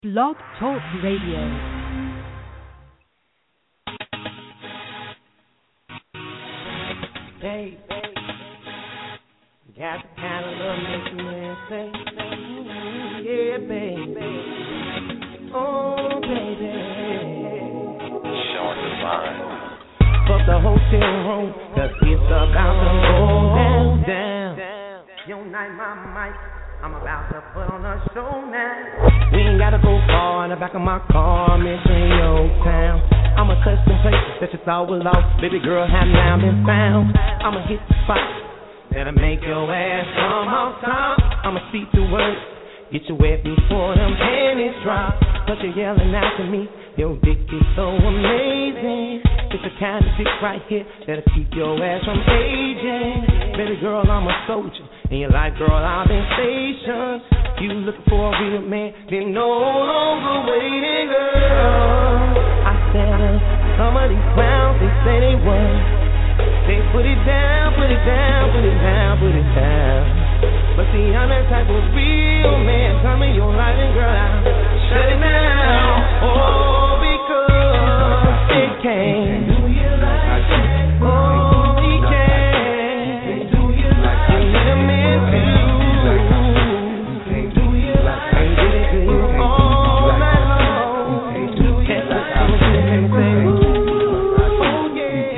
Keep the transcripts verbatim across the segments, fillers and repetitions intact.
Blog Talk Radio. Babe, got the kind of love make you man say, ooh, yeah, baby. Oh, baby. Showing divine. Fuck the hotel room, cause it's about to go down, down. Yo, night, my mic, I'm about to put on a show now. We ain't gotta go far in the back of my car, mention your town. I'ma touch some places that you thought were lost. Baby girl, have now been found. I'ma hit the spot that'll make your ass come off top. I'ma speak the words, get you wet before them panties drop. But you're yelling out to me, your dick is so amazing. It's the kind of dick right here that'll keep your ass from aging. Baby girl, I'm a soldier. In your life, girl, I've been stationed. You looking for a real man, then no longer waiting, girl. I said, uh, some of these clowns, they say they won. They put it down, put it down, put it down, put it down. But see, I'm that type of real man. Come in your life and girl, I'll shut it down. Oh, because it can. Do you like that? Oh, he can. Do you like that? You need a man too. Do you like that? And get it to you all night long. Can't put something and say, oh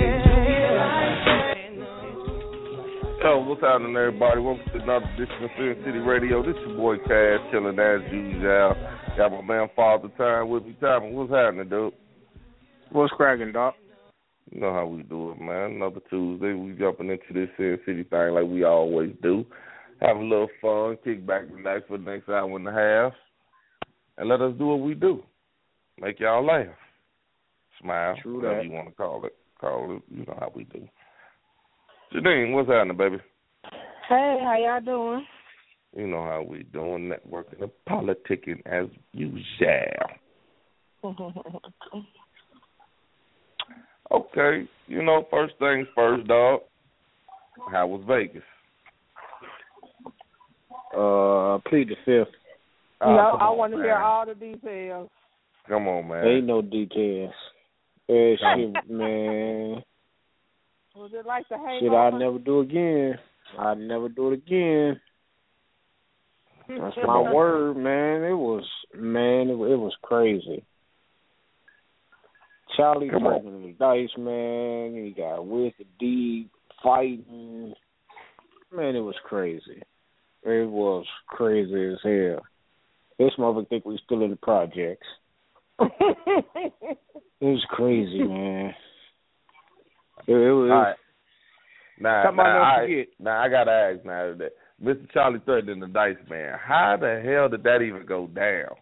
yeah. Yo, what's happening, everybody? Welcome to another edition of Sin City Radio. This your boy Cash, chilling as usual. Got my man Father Time with me. Time, what's happening, dude? What's cracking, Doc? You know how we do it, man. Another Tuesday, we jumping into this Sin City thing like we always do. Have a little fun, kick back, relax for the next hour and a half, and let us do what we do. Make y'all laugh, smile, True whatever that. you want to call it. Call it, you know how we do. Janine, what's happening, baby? Hey, how y'all doing? You know how we doing, networking and politicking as usual. Okay, you know, first things first, dog. How was Vegas? Uh, plead the fifth. no, Oh, I come want to on, hear man. all the details. Come on, man. Ain't no details. Eh, shit, man. Was it like the hangover? Shit, I'd never do again. I'd never do it again. That's my word, man. It was, man, it, it was crazy. Charlie Come on. talking the dice, man. He got with the D fighting. Man, it was crazy. It was crazy as hell. This motherfucker think we still in the projects. It was crazy, man. It, it was. All right. Now, Something I now, never I, forget. now, I got to ask now, that Mister Charlie threatening the dice, man, how the hell did that even go down?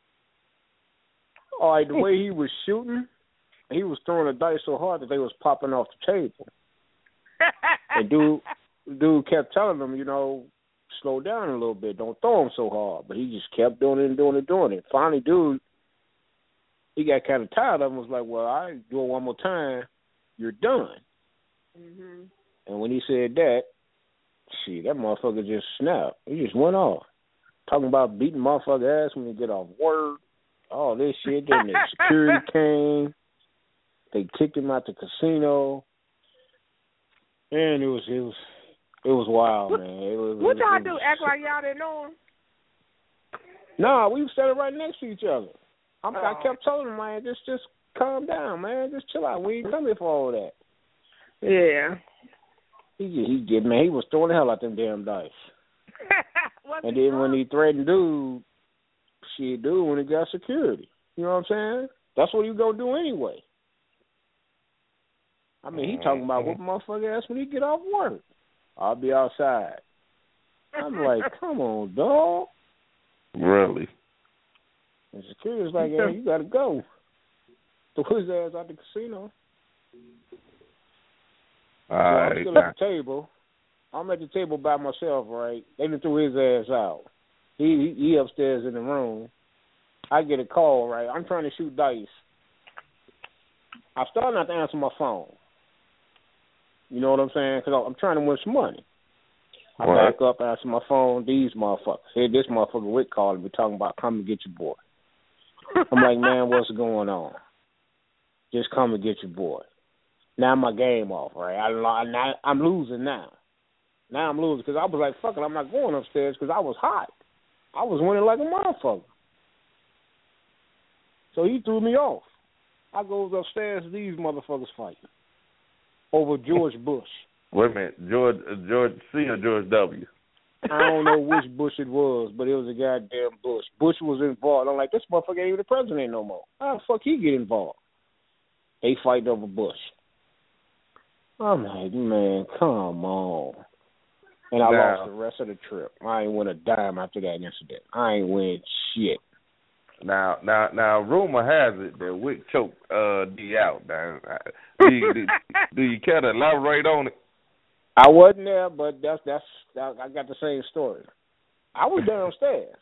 All right, the way he was shooting, he was throwing the dice so hard that they was popping off the table. And dude, dude kept telling him, you know, slow down a little bit. Don't throw him so hard. But he just kept doing it and doing it and doing it. Finally, dude, he got kind of tired of him. Was like, well, I do it one more time. You're done. Mhm. And when he said that, shit, that motherfucker just snapped. He just went off. Talking about beating motherfucker ass when he get off work. All this shit. Then the security came. They kicked him out the casino. And it was it was it was wild, man. It was, What it y'all was, do? Act like y'all didn't know him? Nah, we were standing right next to each other. I'm, I Oh. kept telling him, man, just just calm down, man. Just chill out. We ain't come here for all that. Yeah. He he did, man. He was throwing the hell out them damn dice. Was And he then when drunk? he threatened dude, shit, dude, when he got security. You know what I'm saying? That's what you gonna do anyway. I mean, he talking about whooping motherfucker ass when he get off work. I'll be outside. I'm like, come on, dog. Really? And security's like, hey, you gotta go. Threw his ass out the casino. All So I'm right. still now. at the table. I'm at the table by myself, right? They done threw his ass out. He, he he upstairs in the room. I get a call, right? I'm trying to shoot dice. I started not to answer my phone. You know what I'm saying? Because I'm trying to win some money. I Right. back up, answer my phone. These motherfuckers. Here, this motherfucker Rick calling me talking about come and get your boy. I'm like, man, what's going on? Just come and get your boy. Now my game off, right? I, I, I'm losing now. Now I'm losing because I was like, fuck it, I'm not going upstairs because I was hot. I was winning like a motherfucker. So he threw me off. I goes upstairs, these motherfuckers fighting over George Bush. Wait a minute, George George C or George W? I don't know which Bush it was, but it was a goddamn Bush. Bush was involved. I'm like, this motherfucker ain't even the president no more. How the fuck he get involved? They fighting over Bush. I'm like, man, come on. And I now, lost the rest of the trip. I ain't win a dime after that incident. I ain't win shit. Now, now, now, rumor has it that Wick choked uh, D out. Now, do you, do, do you care to elaborate on it? I wasn't there, but that's that's that, I got the same story. I was downstairs.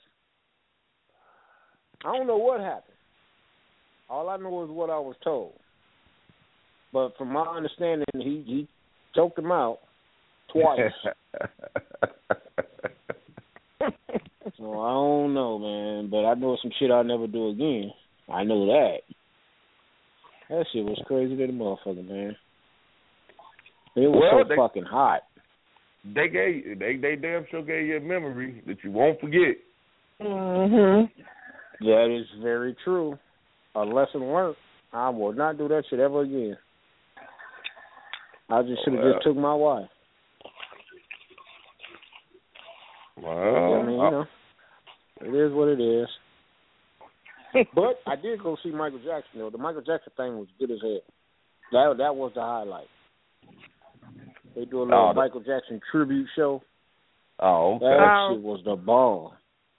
I don't know what happened. All I know is what I was told. But from my understanding, he he choked him out twice. So I don't know, man. But I know some shit I'll never do again. I know that. That shit was crazy to the motherfucker, man. It was well, so they, fucking hot. They gave they they damn sure gave you a memory that you won't forget. Mhm. That is very true. A lesson learned. I will not do that shit ever again. I just should have well, just took my wife. Well, I mean, you know, it is what it is. But I did go see Michael Jackson, though. The Michael Jackson thing was good as hell. That that was the highlight. They do a little oh, Michael Jackson tribute show. Oh, okay. That shit was the ball.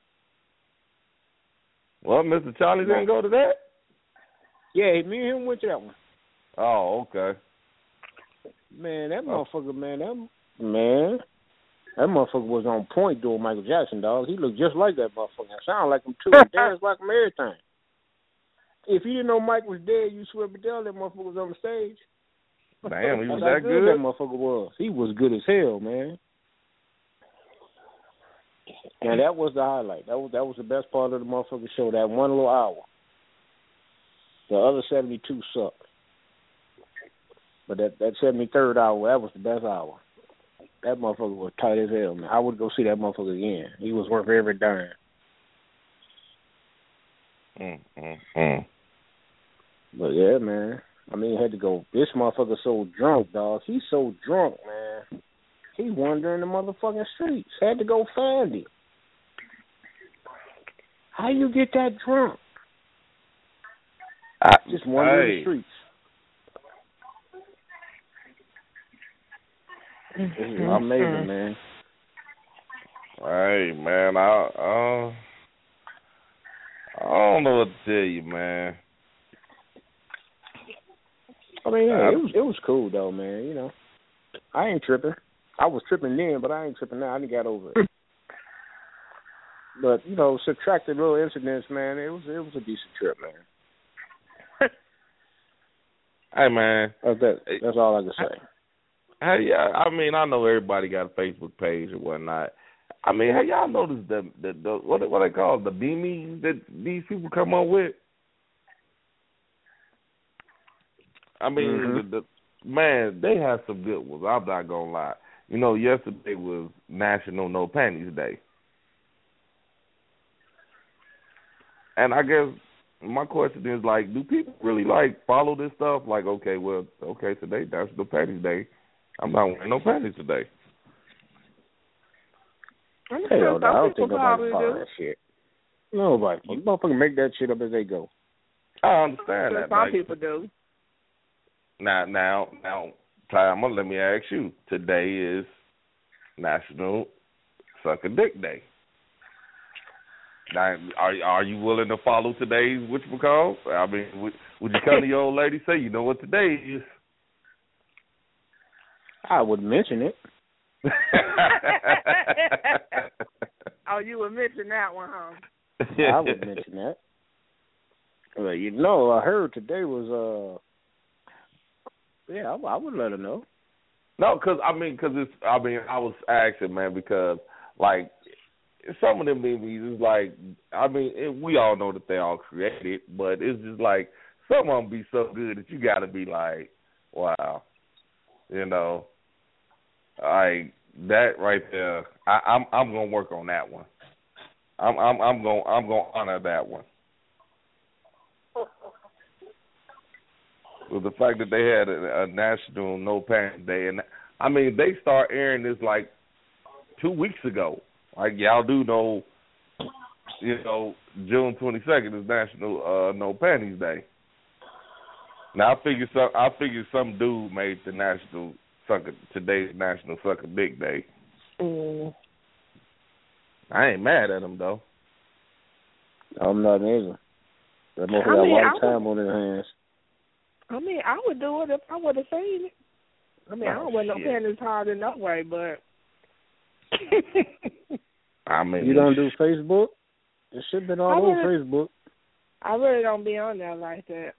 Well, Mister Charlie didn't go to that? Yeah, me and him went to that one. Oh, okay. Man, that Oh. motherfucker, man, that man, that motherfucker was on point doing Michael Jackson, dog. He looked just like that motherfucker. Sound like him too. He danced like him, everything. If you didn't know Mike was dead, you swear to tell that motherfucker was on the stage. Damn, he was That's that how good? That motherfucker was. He was good as hell, man. And that was the highlight. That was that was the best part of the motherfucking show. That one little hour. The other seventy-two sucked. But that that seventy-third hour, that was the best hour. That motherfucker was tight as hell, man. I would go see that motherfucker again. He was worth every dime. Mm, mm, mm. But yeah, man. I mean, he had to go. This motherfucker so drunk, dog. He's so drunk, man. He wandering the motherfucking streets. Had to go find him. How you get that drunk? I, Just wandering hey. the streets. It's amazing, man. Hey, man, I, uh, I don't know what to tell you, man. I mean, yeah, it was it was cool though, man. You know, I ain't tripping. I was tripping then, but I ain't tripping now. I done got over it. But you know, subtracting little incidents, man, it was it was a decent trip, man. Hey, man. That's that. That's all I can say. Hey, yeah, I mean, I know everybody got a Facebook page or whatnot. I mean, have y'all noticed the the, the what what they call the beamies that these people come up with? I mean, Mm-hmm. the, the, man, they have some good ones. I'm not gonna lie. You know, yesterday was National No Panties Day, and I guess my question is like, do people really like follow this stuff? Like, okay, well, okay, today National Panties Day. I'm not wearing no panties today. I'm Hell sure no, I don't some think people nobody probably follow do. that shit. Nobody. You motherfuckers make that shit up as they go. I understand Sure that. some Like, people do. now, now, now, Ty, let me ask you. Today is National Suck a Dick Day. Now, are are you willing to follow today's which because? I mean, would, would you come to your old lady and say, you know what today is? I would mention it. Oh, you would mention that one, huh? I would mention that. Well, you know, I heard today was, uh, yeah, I, I would let her know. No, because, I mean, because it's, I mean, I was asking, man, because, like, some of them memes is like, I mean, it, we all know that they all created, but it's just like some of them be so good that you got to be like, wow, you know, like that right there. I, I'm I'm gonna work on that one. I'm I'm I'm gonna I'm gonna honor that one. With the fact that they had a, a national No Pants Day, and I mean they start airing this like two weeks ago. Like y'all do know, you know, June twenty-second is National uh, No Panties Day. Now I figure some I figure some dude made the national sucker today's National Sucker Dick Day. Mm. I ain't mad at him though. I'm not either. That motherfucker got a mean, lot of I time would, on his hands. I mean, I would do it if I would have seen it. I mean, Oh, I don't wear no shit. panties hard in no way, but. I mean, You don't do Facebook? It should have been all I over really- Facebook. I really don't be on there like that.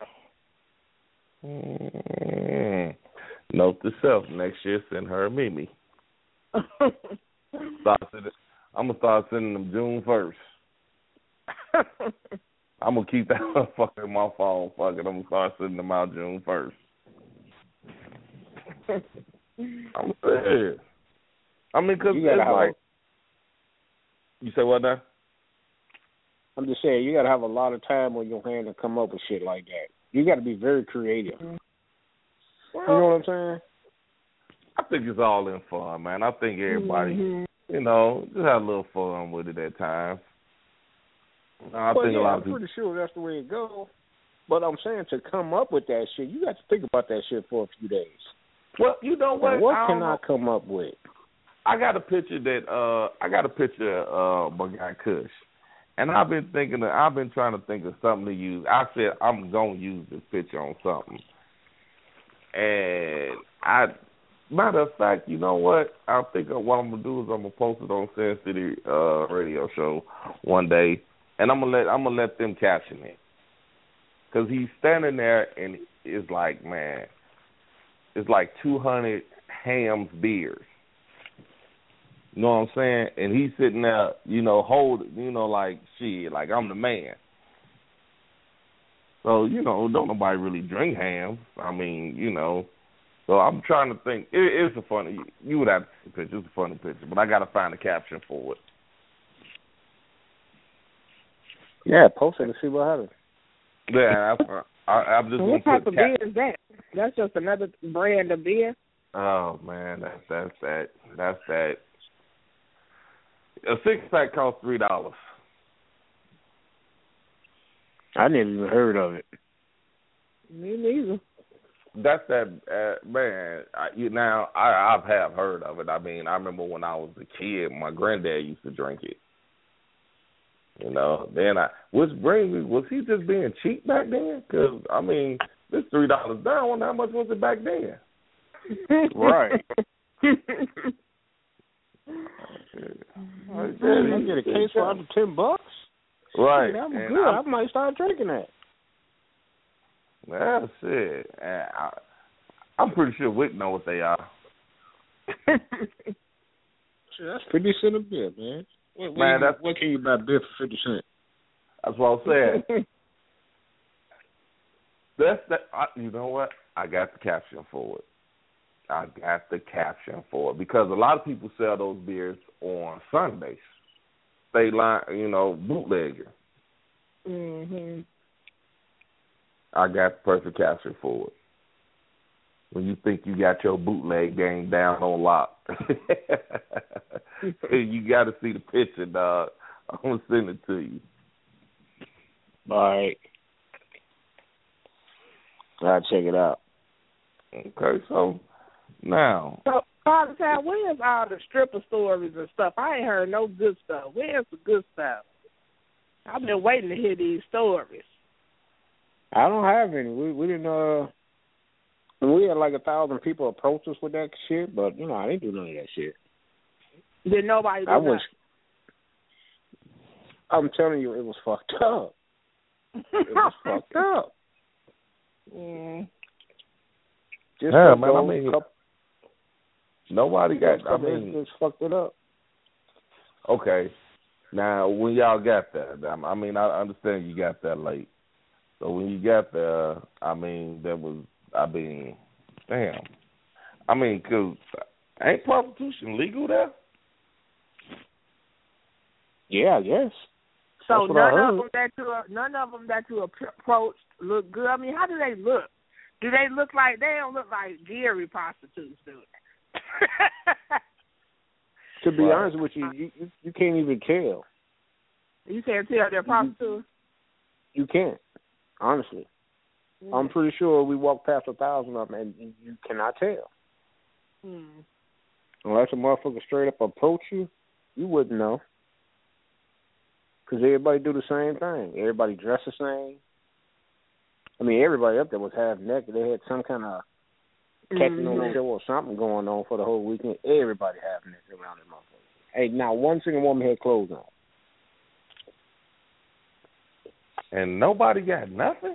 Mm. Note to self: next year, send her a Mimi. Start sending, I'm gonna start sending them June first. I'm gonna keep that motherfucker in my phone. Fuck it, I'm gonna start sending them out June first. I'm serious. I mean, cause You gotta it's have like, you say what now? I'm just saying, you got to have a lot of time on your hand to come up with shit like that. You got to be very creative. Well, You know what I'm saying? I think it's all in fun, man. I think everybody, mm-hmm. you know, just have a little fun with it at times. I well, think yeah, a lot I'm of people. pretty sure that's the way it goes. But I'm saying to come up with that shit, you got to think about that shit for a few days. Well, you know what? Now, what I can don't I know. come up with? I got a picture that uh I got a picture of uh, my guy Kush, and I've been thinking of, I've been trying to think of something to use. I said I'm gonna use this picture on something, and I matter of fact, you know what? I think what I'm gonna do is I'm gonna post it on Sin City uh, radio show one day, and I'm gonna let I'm gonna let them caption it, cause he's standing there and it's like, man, it's like two hundred Ham's beers. You know what I'm saying? And he's sitting there, you know, hold, you know, like, shit, like I'm the man. So, you know, don't nobody really drink Ham. I mean, you know. So I'm trying to think. It, it's a funny, you would have to see the picture. It's a funny picture, but I got to find a caption for it. Yeah, post it and see what happens. Yeah, I, I, I'm just So going what to type put of cap- beer is that? That's just another brand of beer? Oh, man, that's, that's that. That's that. A six-pack costs three dollars. I never even heard of it. Me neither. That's that, uh, man. I, you now I I've have heard of it. I mean, I remember when I was a kid, my granddad used to drink it. You know, then I which brings me, was he just being cheap back then? Because I mean, this three dollars down. I wonder how much was it back then? Right. I I get a case for under ten bucks. Right. I'm And good. I'm- I might start drinking that. That's it. And I, I'm pretty sure Wick know what they are. Shit, that's fifty cent a beer, man. What, what, Man, you, that's- what can you buy beer for fifty cent? That's what I'm saying. That's that. I, you know what? I got the caption for it. I got the caption for it because a lot of people sell those beers on Sundays. They line, you know, bootlegger. Mhm. I got the perfect caption for it. When you think you got your bootleg game down on lock, you got to see the picture, dog. I'm gonna send it to you. All right. I'll check it out. Okay, so now. So, Father Time, where's all the stripper stories and stuff? I ain't heard no good stuff. Where's the good stuff? I've been waiting to hear these stories. I don't have any. We we didn't uh we had like a thousand people approach us with that shit, but you know, I didn't do none of that shit. Did nobody do I was that? I'm telling you, it was fucked up. It was fucked up. Mm. Just Yeah, for man, I those mean, couple, nobody got. I couple mean, incidents fucked it up. okay. Now, when y'all got there, I mean, I understand you got there late. So when you got there, I mean, that was, I mean, damn. I mean, because ain't prostitution legal there? Yeah, I guess. So none of them that you none of them that you approached look good. I mean, how do they look? Do they look like they don't look like Gary prostitutes, do they? To be right. honest with you, you, you, you can't even tell. You can't tell they're prostitutes? You, you can't, honestly. Mm. I'm pretty sure we walked past a thousand of them, and you, you cannot tell. Mm. Unless a motherfucker straight up approach you, you wouldn't know. Because everybody do the same thing. Everybody dress the same. I mean, everybody up there was half naked. They had some kind of techno mm-hmm. show or something going on for the whole weekend. Everybody half naked around that motherfucker. Hey, not one single woman had clothes on. And nobody got nothing?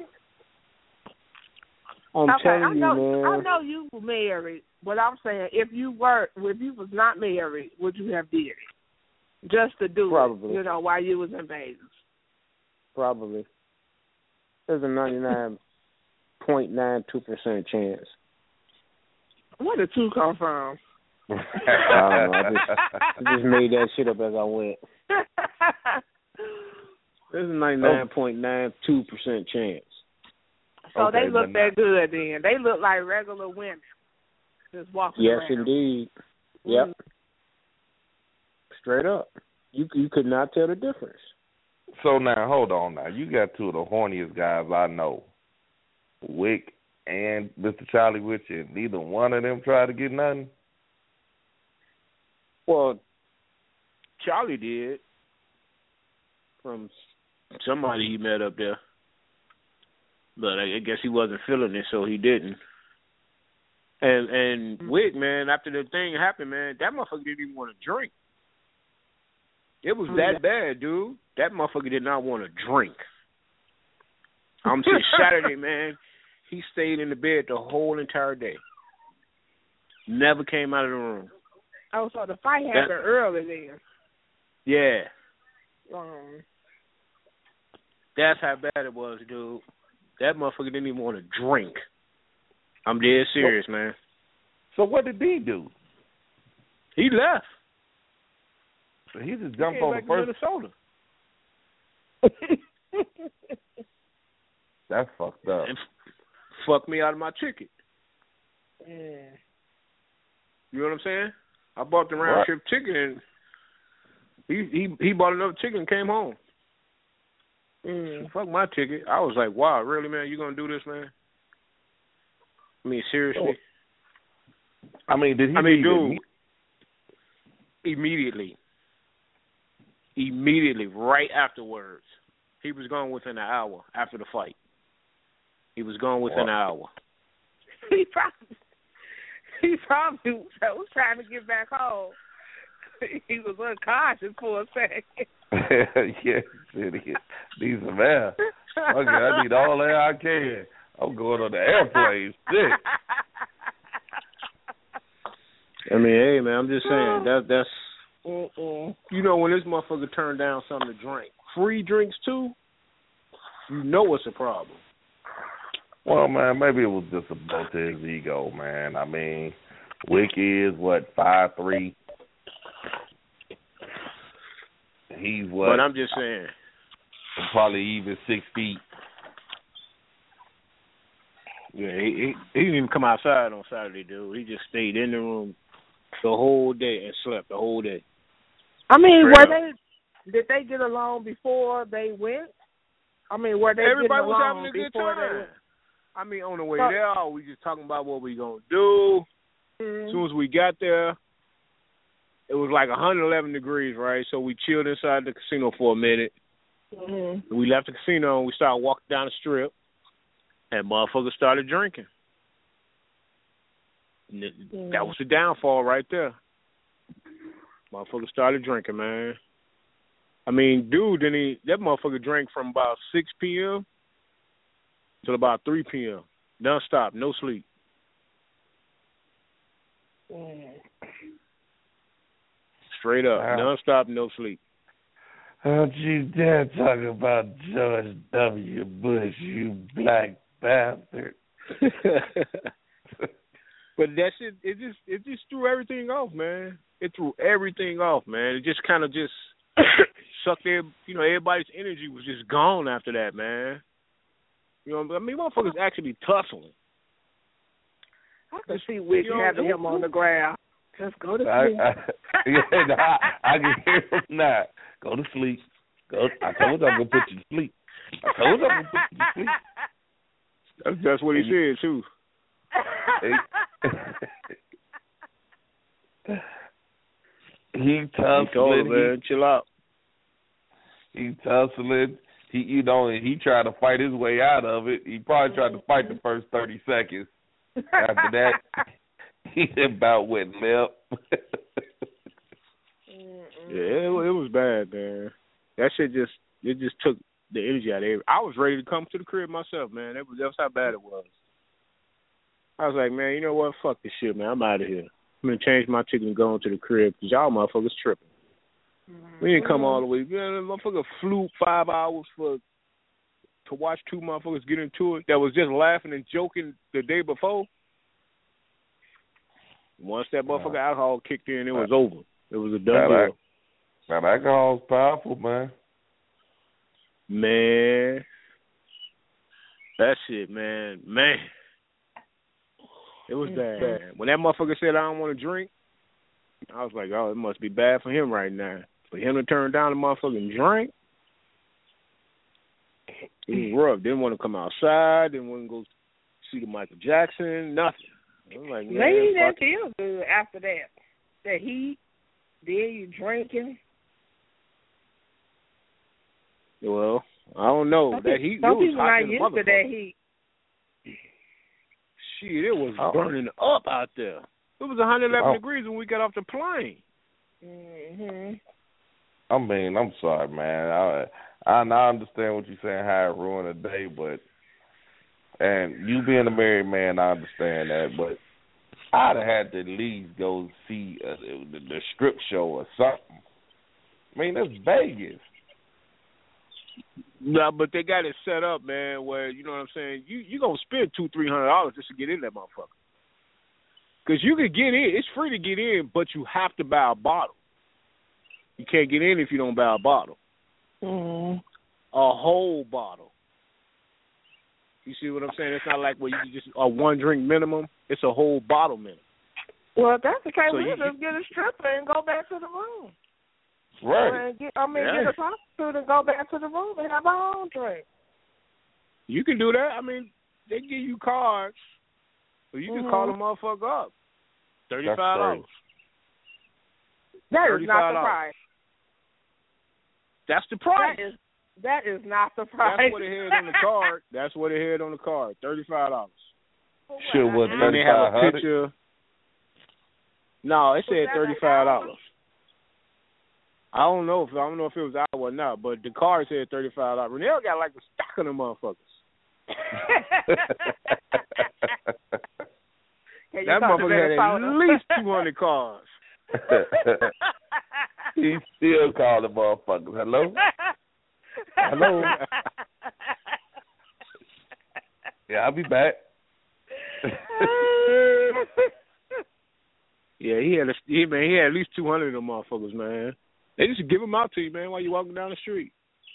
I'm okay, telling I know, you, man. I know you were married, but I'm saying if you were, if you was not married, would you have did it? Just to do Probably. it, you know, while you was in Vegas. Probably. There's a ninety-nine point nine two percent chance. Where did two come from? I don't know. I just, I just made that shit up as I went. There's a ninety-nine point nine two percent chance. So okay, they look that good then. They look like regular women. Just walking yes, around. indeed. Yep. Mm. Straight up. You you could not tell the difference. So now, hold on now. You got two of the horniest guys I know. Wick and Mister Charlie with you. Neither one of them tried to get nothing? Well, Charlie did. From somebody he met up there. But I guess he wasn't feeling it, so he didn't. And and Wick, man, after the thing happened, man, that motherfucker didn't even want to drink. It was that bad, dude. That motherfucker did not want to drink. I'm saying Saturday, man, he stayed in the bed the whole entire day. Never came out of the room. Oh, so the fight happened that, early then. Yeah. Um, That's how bad it was, dude. That motherfucker didn't even want to drink. I'm dead serious, so, man. So what did he do? He left. So he just jumped he on back the first. Minnesota. That's fucked up. And f- fucked me out of my ticket. Yeah. You know what I'm saying? I bought the round trip ticket and he he he bought another ticket and came home. Mm. Fuck my ticket. I was like, wow, really, man? You gonna do this, man? I mean, seriously. I mean, did he? I mean, dude. Immediately. Immediately, right afterwards, he was gone within an hour after the fight. He was gone within an hour. He probably, he probably was trying to get back home. He was unconscious for a second. Yes, it is. Need some air. Okay, I need all the air I can. I'm going on the airplane. Shit. I mean, hey, man, I'm just saying, that that's, Mm-mm. you know, when this motherfucker turned down something to drink, free drinks too, you know it's a problem. Well, man, maybe it was just a blow to his ego, man. I mean, Wick is, what, five three? He's what? But I'm just saying. Probably even six feet. Yeah, he, he he didn't even come outside on Saturday, dude. He just stayed in the room the whole day and slept the whole day. I mean, Straight were up. they? Did they get along before they went? I mean, were they? Everybody getting was along having a good before time. They went? I mean, on the way so, there, we just talking about what we gonna do. Mm-hmm. As soon as we got there, it was like one hundred eleven degrees, right? So we chilled inside the casino for a minute. Mm-hmm. We left the casino and we started walking down the strip, and motherfuckers started drinking. And th- mm-hmm. That was the downfall right there. Motherfuckers started drinking, man. I mean, dude, then he that motherfucker drank from about six p.m. till about three p.m. Non-stop, no sleep. Mm-hmm. Straight up, wow. non-stop, no sleep. Don't you dare talk about George W. Bush, you black bastard. But that shit, it just it just threw everything off, man. It threw everything off, man. It just kind of just sucked their, you know, everybody's energy was just gone after that, man. You know, I mean, motherfuckers actually tussling. I can see Wick you know, having him on the ground. Just go to sleep. I, I, yeah, nah, I can hear him now. Go to sleep. Go. I told you I'm gonna put you to sleep. I told you I'm gonna put you to sleep. That's, that's what he said too. He tussling. He told him, man, chill out. He tussling. He, you know, he tried to fight his way out of it. He probably tried to fight the first thirty seconds. After that, he about went left. Yeah, it, it was bad, man. That shit just it just took the energy out of it. I was ready to come to the crib myself, man. That was that's how bad it was. I was like, man, you know what? Fuck this shit, man. I'm out of here. I'm gonna change my ticket and go into the crib because y'all motherfuckers tripping. Mm-hmm. We didn't come all the way. Man, motherfucker flew five hours for to watch two motherfuckers get into it that was just laughing and joking the day before. Once that motherfucker alcohol kicked in, it was over. It was a done deal. That alcohol's powerful, man. Man. That shit, man. Man. It was bad. bad. When that motherfucker said, I don't want to drink, I was like, oh, it must be bad for him right now. For him to turn down the motherfucking drink, it was rough. Didn't want to come outside. Didn't want to go see the Michael Jackson. Nothing. I was like, man, maybe that feels good after that. That heat, then you drinking. Well, I don't know. Some that heat. Some it was people hot not in the used to that heat. Shit, it was oh. burning up out there. It was one hundred eleven oh. degrees when we got off the plane. Mhm. I mean, I'm sorry, man. I, I I understand what you're saying, how it ruined a day, but and you being a married man, I understand that, but I'd have had to at least go see uh, the, the strip show or something. I mean, that's Vegas. No, but they got it set up, man, where, you know what I'm saying, you you going to spend two, three hundred dollars just to get in that motherfucker. Because you can get in. It's free to get in, but you have to buy a bottle. You can't get in if you don't buy a bottle. Mm. A whole bottle. You see what I'm saying? It's not like where you just a one drink minimum. It's a whole bottle minimum. Well, if that's the case, So we'll you- just get a stripper and go back to the room. Right. And get, I mean, Yeah. get a prostitute and go back to the room and have our own drink. You can do that. I mean, they give you cards, so you can Mhm. call the motherfucker up. Thirty-five dollars. That is not the thirty-five dollars. price. That's the price. That is that is not the price. That's what it had on the card. That's what it had on the card. Thirty-five dollars. Sure, what, And then they have a thirty-five hundred? picture. No, it said thirty-five dollars. I don't know if I don't know if it was out or not, but the card said thirty-five dollars. Renell got like a stack of them motherfuckers. That motherfucker had at least two hundred cards. He still called the motherfuckers. Hello? Hello? Yeah, I'll be back. Yeah, he had a, he man, he had at least two hundred of them motherfuckers, man. They just give them out to you, man, while you walking down the street.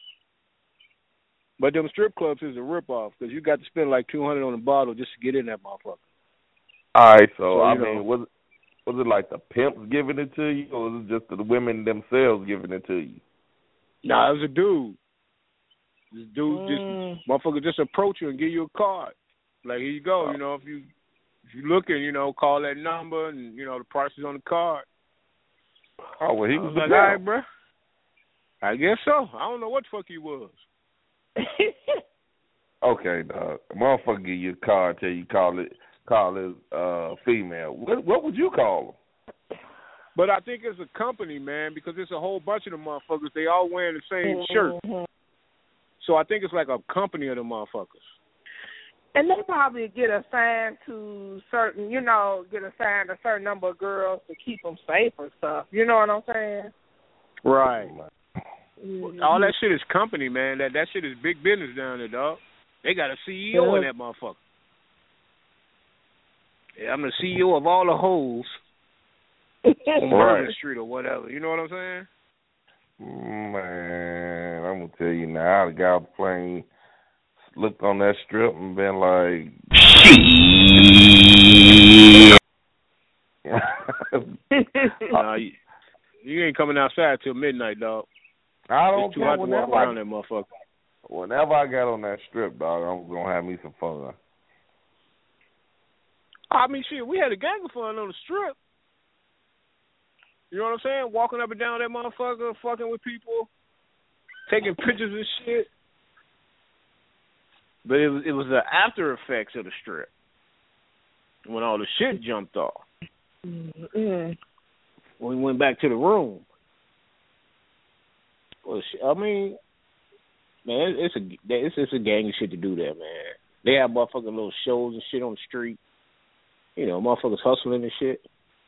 But them strip clubs is a ripoff because you got to spend like two hundred on a bottle just to get in that motherfucker. All right, so, So, I you know. mean, was it, was it like the pimps giving it to you, or was it just the women themselves giving it to you? Nah, it was a dude. This dude Mm. just motherfucker just approach you and give you a card. Like, here you go. You know, if you if you looking, you know, call that number and you know the price is on the card. Oh, well, he I was was the like, pimp. all right, bro. I guess so. I don't know what the fuck he was. Okay, dog. A motherfucker give you a card, tell you call it call it uh female. What what would you call them? But I think it's a company, man, because it's a whole bunch of them motherfuckers. They all wearing the same shirt. Mhm. So I think it's like a company of them motherfuckers. And they probably get assigned to certain, you know, get assigned a certain number of girls to keep them safe or stuff. You know what I'm saying? Right. Mm-hmm. All that shit is company, man. That that shit is big business down there, dog. They got a C E O in that motherfucker. Yeah, I'm the C E O of all the hoes on Bourbon Right. Street or whatever. You know what I'm saying? Man, I'm gonna tell you now, the guy on the plane looked on that strip and been like, nah, you, you ain't coming outside till midnight, dog. I don't It's too care. hot to walk Whenever around I, that motherfucker. whenever I got on that strip, dog, I'm gonna have me some fun. I mean, shit, we had a gang of fun on the strip. You know what I'm saying? Walking up and down that motherfucker, fucking with people, taking pictures and shit. But it was it was the after effects of the strip when all the shit jumped off. Mm-hmm. When we went back to the room. Well, I mean, man, it's a it's it's a gang of shit to do that, man. They have motherfucking little shows and shit on the street. You know, motherfuckers hustling and shit.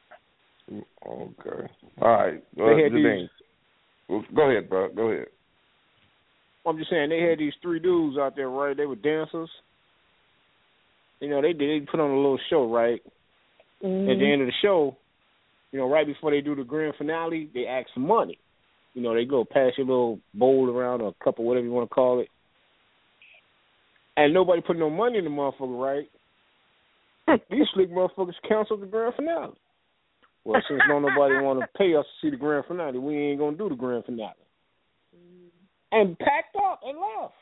Okay. All right. Well, They had Janine. Well, go ahead, bro. Go ahead. I'm just saying, they had these three dudes out there, right? They were dancers. You know, they did. They put on a little show, right? Mm-hmm. At the end of the show, you know, right before they do the grand finale, they ask for money. You know, they go pass your little bowl around or a cup or whatever you want to call it. And nobody put no money in the motherfucker, right? These slick motherfuckers canceled the grand finale. Well, since no nobody want to pay us to see the grand finale, we ain't going to do the grand finale. And packed up and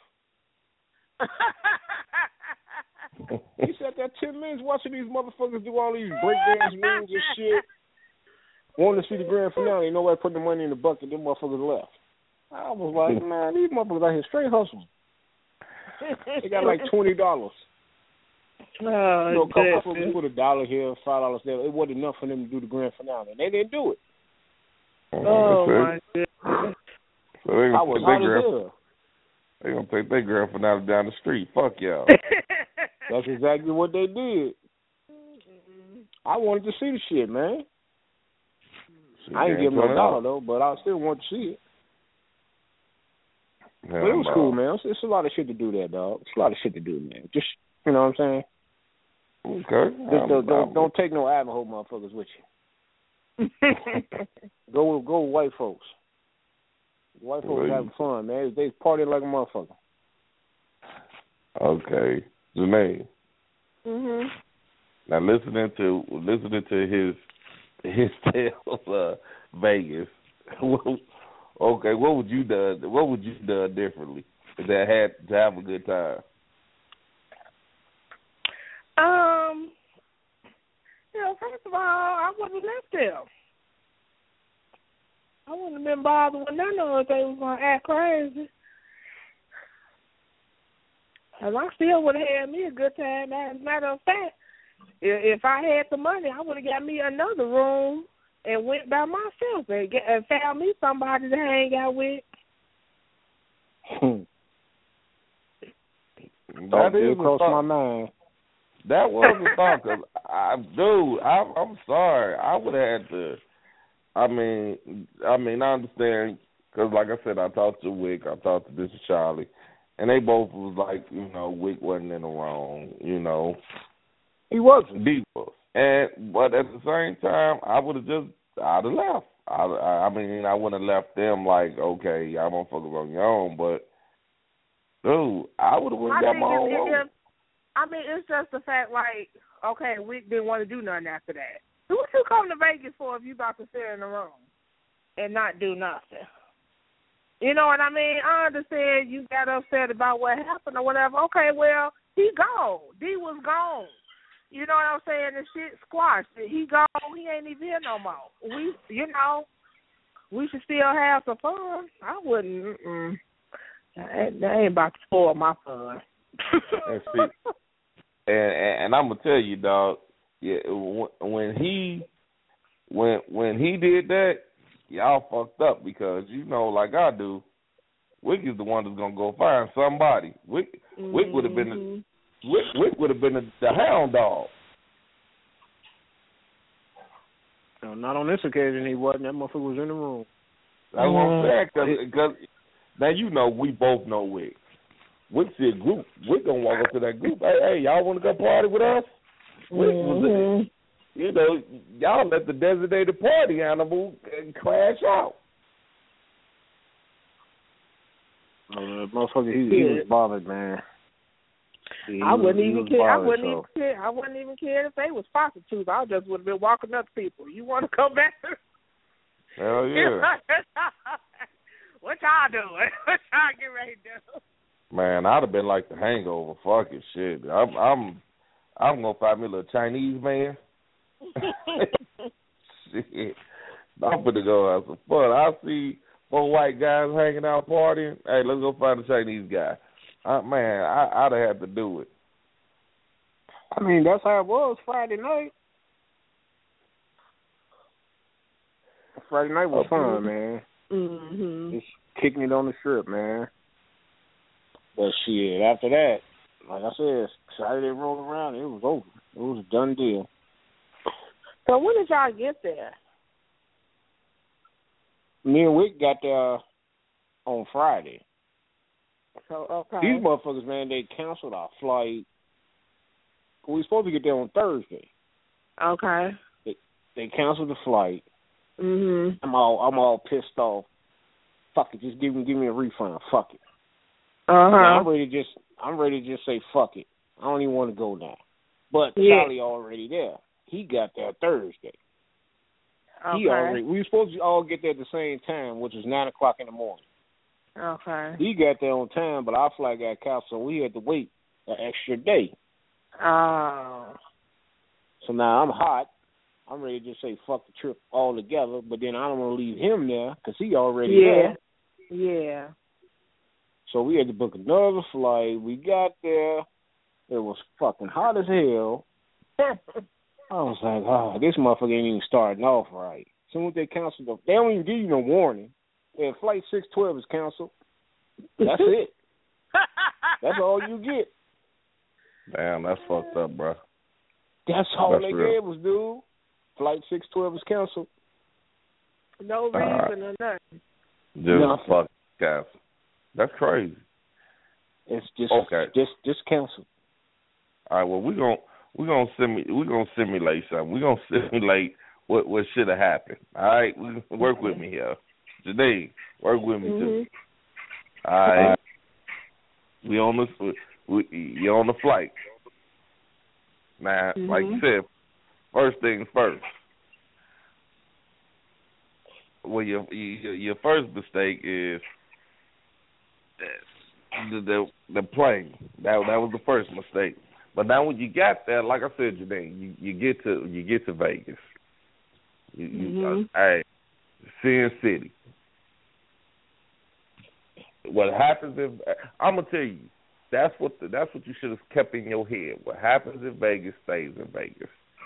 left. He sat there ten minutes watching these motherfuckers do all these breakdance moves and shit. Wanted to see the grand finale. Nobody put the money in the bucket. Them motherfuckers left. I was like, man, these motherfuckers out here straight hustling. They got like twenty dollars. Oh, you know, a couple goodness. of folks put a dollar here, five dollars there. It wasn't enough for them to do the grand finale. They didn't do it. Oh, That's my it. goodness. So they I gonna was take hot their as grand, hell. they gonna take their grand finale down the street. Fuck y'all. That's exactly what they did. I wanted to see the shit, man. Shit, I ain't gang give them no twenty dollar, dollars. though, but I still want to see it. Hell But it was no. cool, man. It's, it's a lot of shit to do there, dog. It's a lot of shit to do, man. Just, you know what I'm saying? Okay. Just I'm- don't, don't, I'm- don't take no Ivanhoe motherfuckers with you. Go with, go with white folks. White folks Well, having fun, man. They partying like a motherfucker. Okay. Jermaine. Mhm. Now listening to listening to his his tale of uh, Vegas. Okay, what would you do? What would you do differently that had to have a good time? Um, you know, first of all, I wouldn't have left there. I wouldn't have been bothered with none of it if they was going to act crazy. And I still would have had me a good time. As a matter of fact, if, if I had the money, I would have got me another room and went by myself and, get, and found me somebody to hang out with. Thought That is did a cross thought. my mind. That was a thought, cause I, dude, I, I'm sorry. I would have had to. I mean, I mean, I understand, because like I said, I talked to Wick, I talked to Mister Charlie, and they both was like, you know, Wick wasn't in the wrong, you know. He wasn't. D was. And but at the same time, I would have just, I'd have left. I, I mean, I wouldn't have left them like, okay, y'all motherfuckers on your own, but dude, I would have I got think my own it, it, room. it, I mean, it's just the fact, like, okay, we didn't want to do nothing after that. So what you come to Vegas for if you about to sit in the room and not do nothing? You know what I mean? I understand you got upset about what happened or whatever. Okay, well, he gone. D was gone. You know what I'm saying? The shit squashed. He gone. He ain't even here no more. We, you know, we should still have some fun. I wouldn't. Mm-mm. That, that ain't about to spoil my fun. And, see, and, and and I'm gonna tell you, dog. Yeah, when he when when he did that, y'all fucked up because you know, like I do, Wick is the one that's gonna go find somebody. Wick mm-hmm. Wick would have been the, Wick, Wick would have been the, the hound dog. No, not on this occasion. He wasn't. That motherfucker was in the room. That's what I'm saying. Cause, cause Now you know we both know Wick. Wick's a group. Wick gonna walk up to that group. Hey, hey, y'all want to go party with us? Wick was Mm-hmm. a, you know, y'all let the designated party animal crash out. Uh, motherfucker, he, he was bothered, man. He, I wouldn't he even was care. I bothered, wouldn't so. even care. I wouldn't even care if they was prostitutes. I just would have been walking up to people. You want to come back? Hell yeah. What y'all doing? What y'all get ready to do? Man, I'd have been like the Hangover. Fuck it, shit. I'm, I'm, I'm gonna find me a little Chinese man. Shit, I'm gonna go have some fun. I see four white guys hanging out partying. Hey, let's go find a Chinese guy. Uh, man, I, I'd have had to do it. I mean, that's how it was Friday night. Friday night was fun, man. Mm-hmm. Just kicking it on the strip, man. But shit, after that, like I said, Saturday rolled around, it was over. It was a done deal. So when did y'all get there? Me and Wick got there on Friday. So okay. These motherfuckers, man, they canceled our flight. We were supposed to get there on Thursday. Okay. They, they canceled the flight. Mhm. I'm all I'm all pissed off. Fuck it, just give me give me a refund. Fuck it. Uh Now, huh. I'm ready to just I'm ready to just say fuck it. I don't even want to go now. But Yeah. Charlie already there. He got there Thursday. Okay. He already we were supposed to all get there at the same time, which was nine o'clock in the morning. Okay. He got there on time, but our flight got canceled, so we had to wait an extra day. Oh. So now I'm hot. I'm ready to just say fuck the trip altogether, but then I don't want to leave him there because he already Yeah. there. Yeah. So we had to book another flight. We got there. It was fucking hot as hell. I was like, oh, this motherfucker ain't even starting off right. As soon as they canceled, the, they don't even give you no warning. If flight six twelve is canceled, that's it. That's all you get. Damn, that's fucked up, bro. That's all That's they real. gave us, dude. Flight six twelve is canceled. No reason right. or nothing. Just Nothing. fuck guys. That's crazy. It's just Okay. just just canceled. All right, well, we're going we're gonna simu- we're gonna simulate something. We're gonna simulate what, what should have happened. All right? We, work with me here. Janine, work with me Mm-hmm. too. All right. We on the we, you're on the flight. Now, Mm-hmm. like you said, first things first. Well, your your, your first mistake is the, the the plane. That that was the first mistake. But now when you got there, like I said, Janine, you, you get to you get to Vegas. You, you, Mm-hmm. uh, hey, Sin City. What happens if I'm gonna tell you? That's what the, that's what you should have kept in your head. What happens in Vegas stays in Vegas.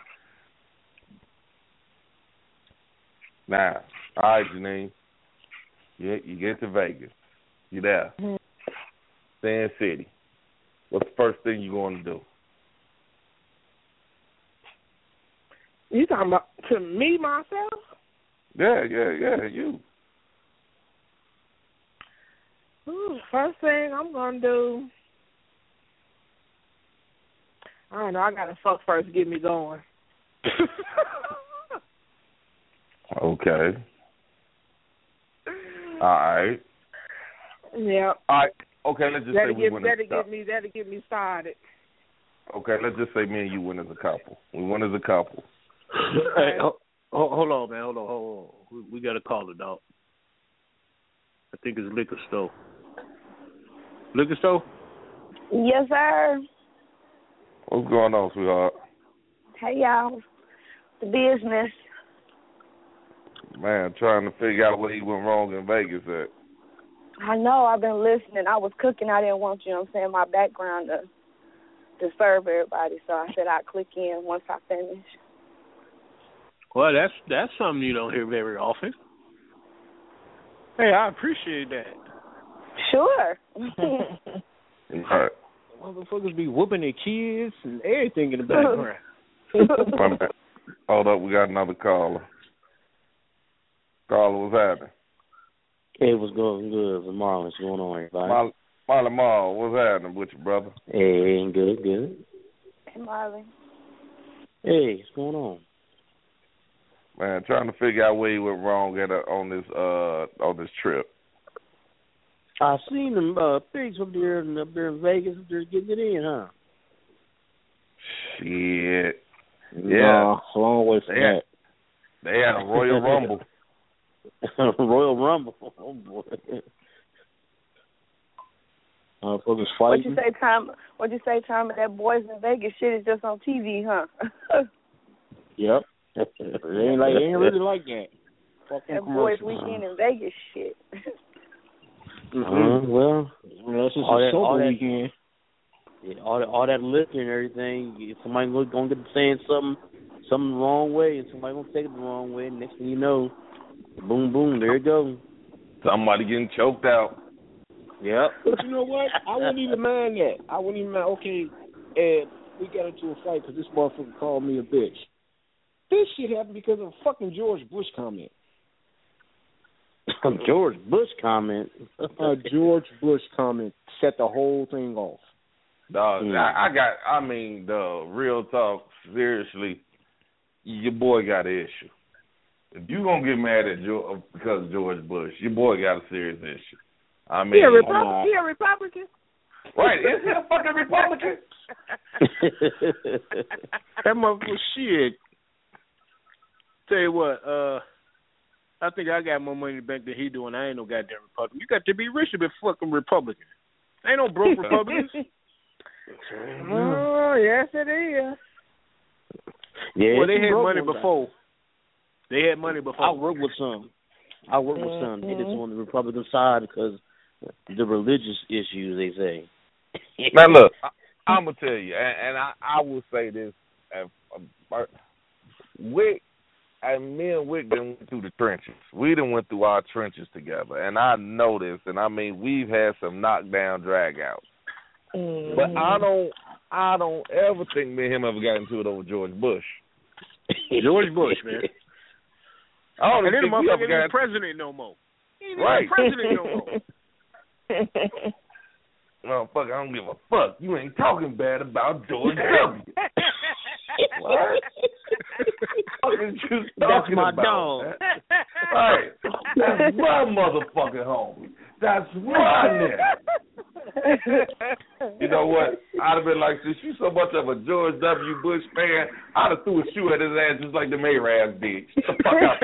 Now, all right, Janine, you you get to Vegas. You there? Mm-hmm. Sin City. What's the first thing you're going to do? You talking about to me myself? Yeah, yeah, yeah, you. Ooh, first thing I'm gonna do, I don't know. I gotta fuck first, get me going. Okay. All right. Yeah. All right. Okay, let's just That'll say we get went that'll as a couple. get me that'll get me started. Okay, let's just say me and you went as a couple. We went as a couple. Hey, ho- ho- hold on, man. Hold on, hold on. We, we got to call it, dog. I think it's liquor store. Liquor store? Yes, sir. What's going on, sweetheart? Hey, y'all. The business. Man, trying to figure out what he went wrong in Vegas at. I know. I've been listening. I was cooking. I didn't want, you know what I'm saying, my background to disturb everybody. So I said I'd click in once I finish. Well, that's that's something you don't hear very often. Hey, I appreciate that. Sure. Right. Motherfuckers be whooping their kids and everything in the background. My man. Hold up, we got another caller. Caller, what's happening? Hey, what's going good? What's Marlon? What's going on, everybody? Marlon, Marlon Marl, what's happening with you, brother? Hey, ain't good, good. Hey, Marley. Hey, what's going on? Man, trying to figure out where you went wrong at uh, on this uh on this trip. I seen them uh, pigs up there and up there in Vegas. They're getting it in, huh? Shit. Yeah, Yeah. no, long way from They that. had, they had a Royal Rumble. Royal Rumble. Oh boy. Uh, for this What fighting. you say, Tom? What you say, Tom? That Boys in Vegas shit is just on T V, huh? Yep. It ain't like it ain't really like that. Fucking That Boys commercial. Weekend in Vegas shit. Uh, well, Unless it's all a that, all sober that, weekend. yeah, all that, all that lifting and everything. if Somebody gonna gonna get to saying something, something the wrong way, and somebody gonna take it the wrong way. And next thing you know, boom, boom, there it goes. Somebody getting choked out. Yep. But you know what? I wouldn't even mind that. I wouldn't even mind. Okay, Ed, we got into a fight because this motherfucker called me a bitch. This shit happened because of a fucking George Bush comment. George Bush comment. A George Bush comment set the whole thing off. Dog, Mm. I, I got, I mean, the real talk, seriously, your boy got an issue. If you going to get mad at George, because of George Bush, your boy got a serious issue. I mean, He a Republican? He a Republican? right, is he a fucking Republican? That motherfucker shit. Tell you what, uh, I think I got more money in the bank than he do, and I ain't no goddamn Republican. You got to be rich to be fucking Republican. Ain't no broke Republicans. Oh, yes, it is. Yeah, Well, they some had broke money ones out before. They had money before. I work with some. I work with some. They just on the Republican side because the religious issues, they say. Now, look, I, I'm going to tell you, and, and I, I will say this. Uh, Wick, and me and Wick done went through the trenches. We done went through our trenches together, and I know this, and I mean, we've had some knockdown, drag-outs. Mm-hmm. But I don't, I don't ever think me and him ever got into it over George Bush. George Bush, man. I don't And then the think we ever motherfucker ain't got president no more. He ain't Right. even president no more. No, fuck, I don't give a fuck. You ain't talking bad about George W. What? What are you That's talking my about, dog. man? Right. That's my motherfucking homie. That's my nigga. You know what? I'd have been like, since you so much of a George W. Bush fan, I'd have threw a shoe at his ass just like the Arabs did. Get the fuck out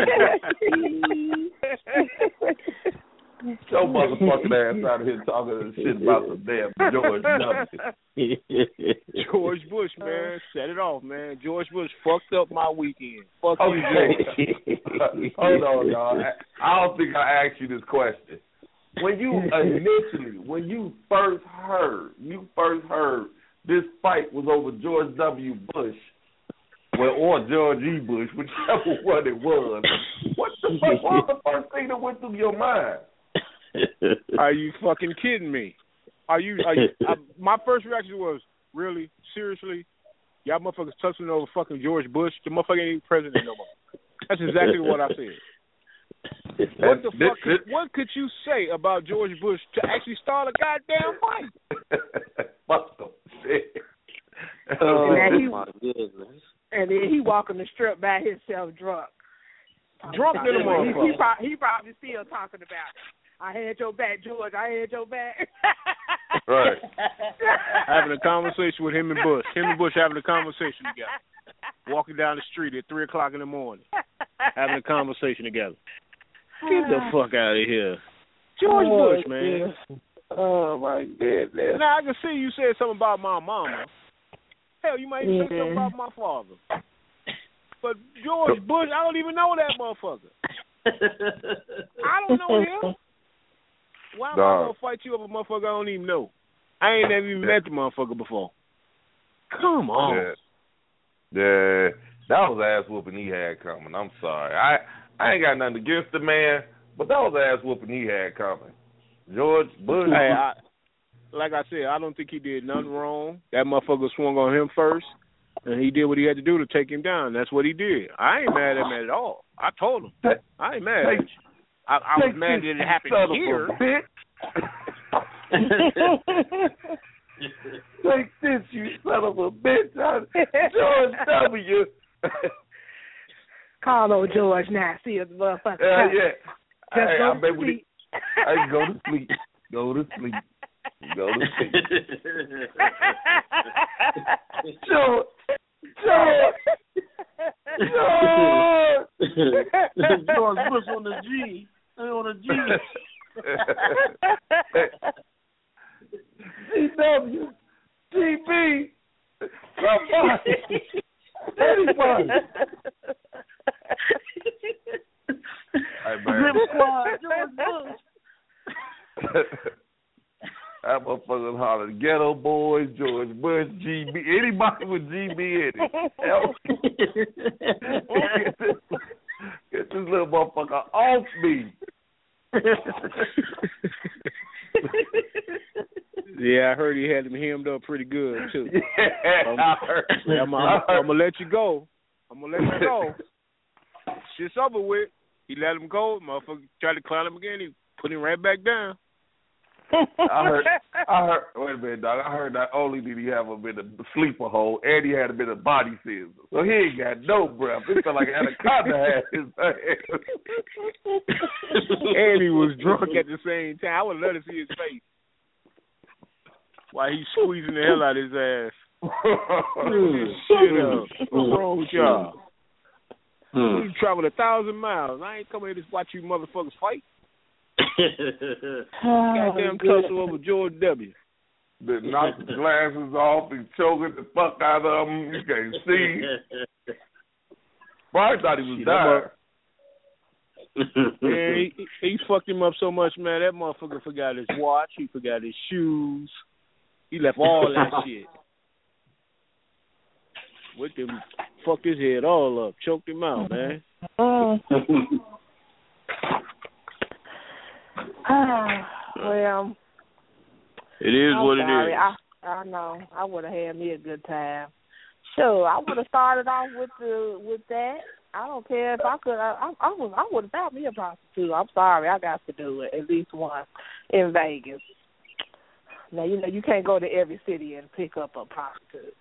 of here. Your motherfucking ass out of here talking shit about some damn George W. George Bush, man. Set it off, man. George Bush fucked up my weekend. Fuck you, Okay. George. Hold on, y'all. I don't think I asked you this question. When you initially, when you first heard, you first heard this fight was over George W. Bush, well, or George E. Bush, whichever one it was, what the fuck was the first thing that went through your mind? Are you fucking kidding me? Are you? Are you? I, my first reaction was, really, seriously, y'all motherfuckers tussling over fucking George Bush. The motherfucker ain't even president no more. That's exactly what I said. What the fuck? Could, what could you say about George Bush to actually start a goddamn fight? Fuck the shit. Oh, and, my goodness. and then he walking the strip by himself drunk. Drunk than a He, motherfucker. he, probably, he probably still talking about it. I had your back, George. I had your back. Right. Having a conversation with him and Bush. Him and Bush having a conversation together. Walking down the street at three o'clock in the morning. Having a conversation together. Get the fuck out of here. George Oh, Bush, man. Oh, my goodness. Now, I can see you said something about my mama. Hell, you might even say something Yeah. about my father. But George Bush, I don't even know that motherfucker. I don't know him. Why am I Dog. going to fight you over a motherfucker I don't even know? I ain't never even met the motherfucker before. Come on. Yeah. Yeah. That was ass whooping he had coming. I'm sorry. I I ain't got nothing against the man, but that was ass whooping he had coming. George Bush. Hey, I, like I said, I don't think he did nothing wrong. That motherfucker swung on him first, and he did what he had to do to take him down. That's what he did. I ain't mad at him at all. I told him. I ain't mad at Take, him. I, I was mad that it happened son here. Of a bitch. Take this, you son of a bitch. George W. Call old George now. See if the motherfucker. Uh, yeah. Just hey, go I to bet sleep. Hey, go to sleep. Go to sleep. Go to sleep. George. George. George. George Bush on the G. On the G. G W. G B. Somebody. Anybody. Hey, man. Grim Squad, George Bush. That motherfucker hollered Ghetto Boys, George Bush, G B, anybody with G B in it. get, this, get this little motherfucker off me. Yeah, I heard he had him hemmed up pretty good too. Yeah, um, I heard. I'm, I'm, I'm gonna let you go. I'm gonna let you go. Shit's over with. He let him go. Motherfucker tried to clown him again. He put him right back down. I heard. I heard. Wait a minute, dog. I heard not only did he have a bit of sleeper hole, and he had a bit of body scissors. So he ain't got no breath. It felt like Anaconda had his hand. And he was drunk at the same time. I would love to see his face while he's squeezing the hell out of his ass. Shit up. What's wrong with y'all? Hmm. We traveled a thousand miles. I ain't coming here to watch you motherfuckers fight. Goddamn tussle over George W. They knocked the glasses off and choking the fuck out of him. You can't see. Probably thought he was dying. Man, he, he, he fucked him up so much, man. That motherfucker forgot his watch. He forgot his shoes. He left all that shit. With him, fucked his head all up, choked him out, man. Mm. Well, it is I'm what sorry. it is. I, I know. I would have had me a good time. Sure, I would have started off with the with that. I don't care if I could. I, I, I would. I would have found me a prostitute. I'm sorry. I got to do it at least once in Vegas. Now you know you can't go to every city and pick up a prostitute.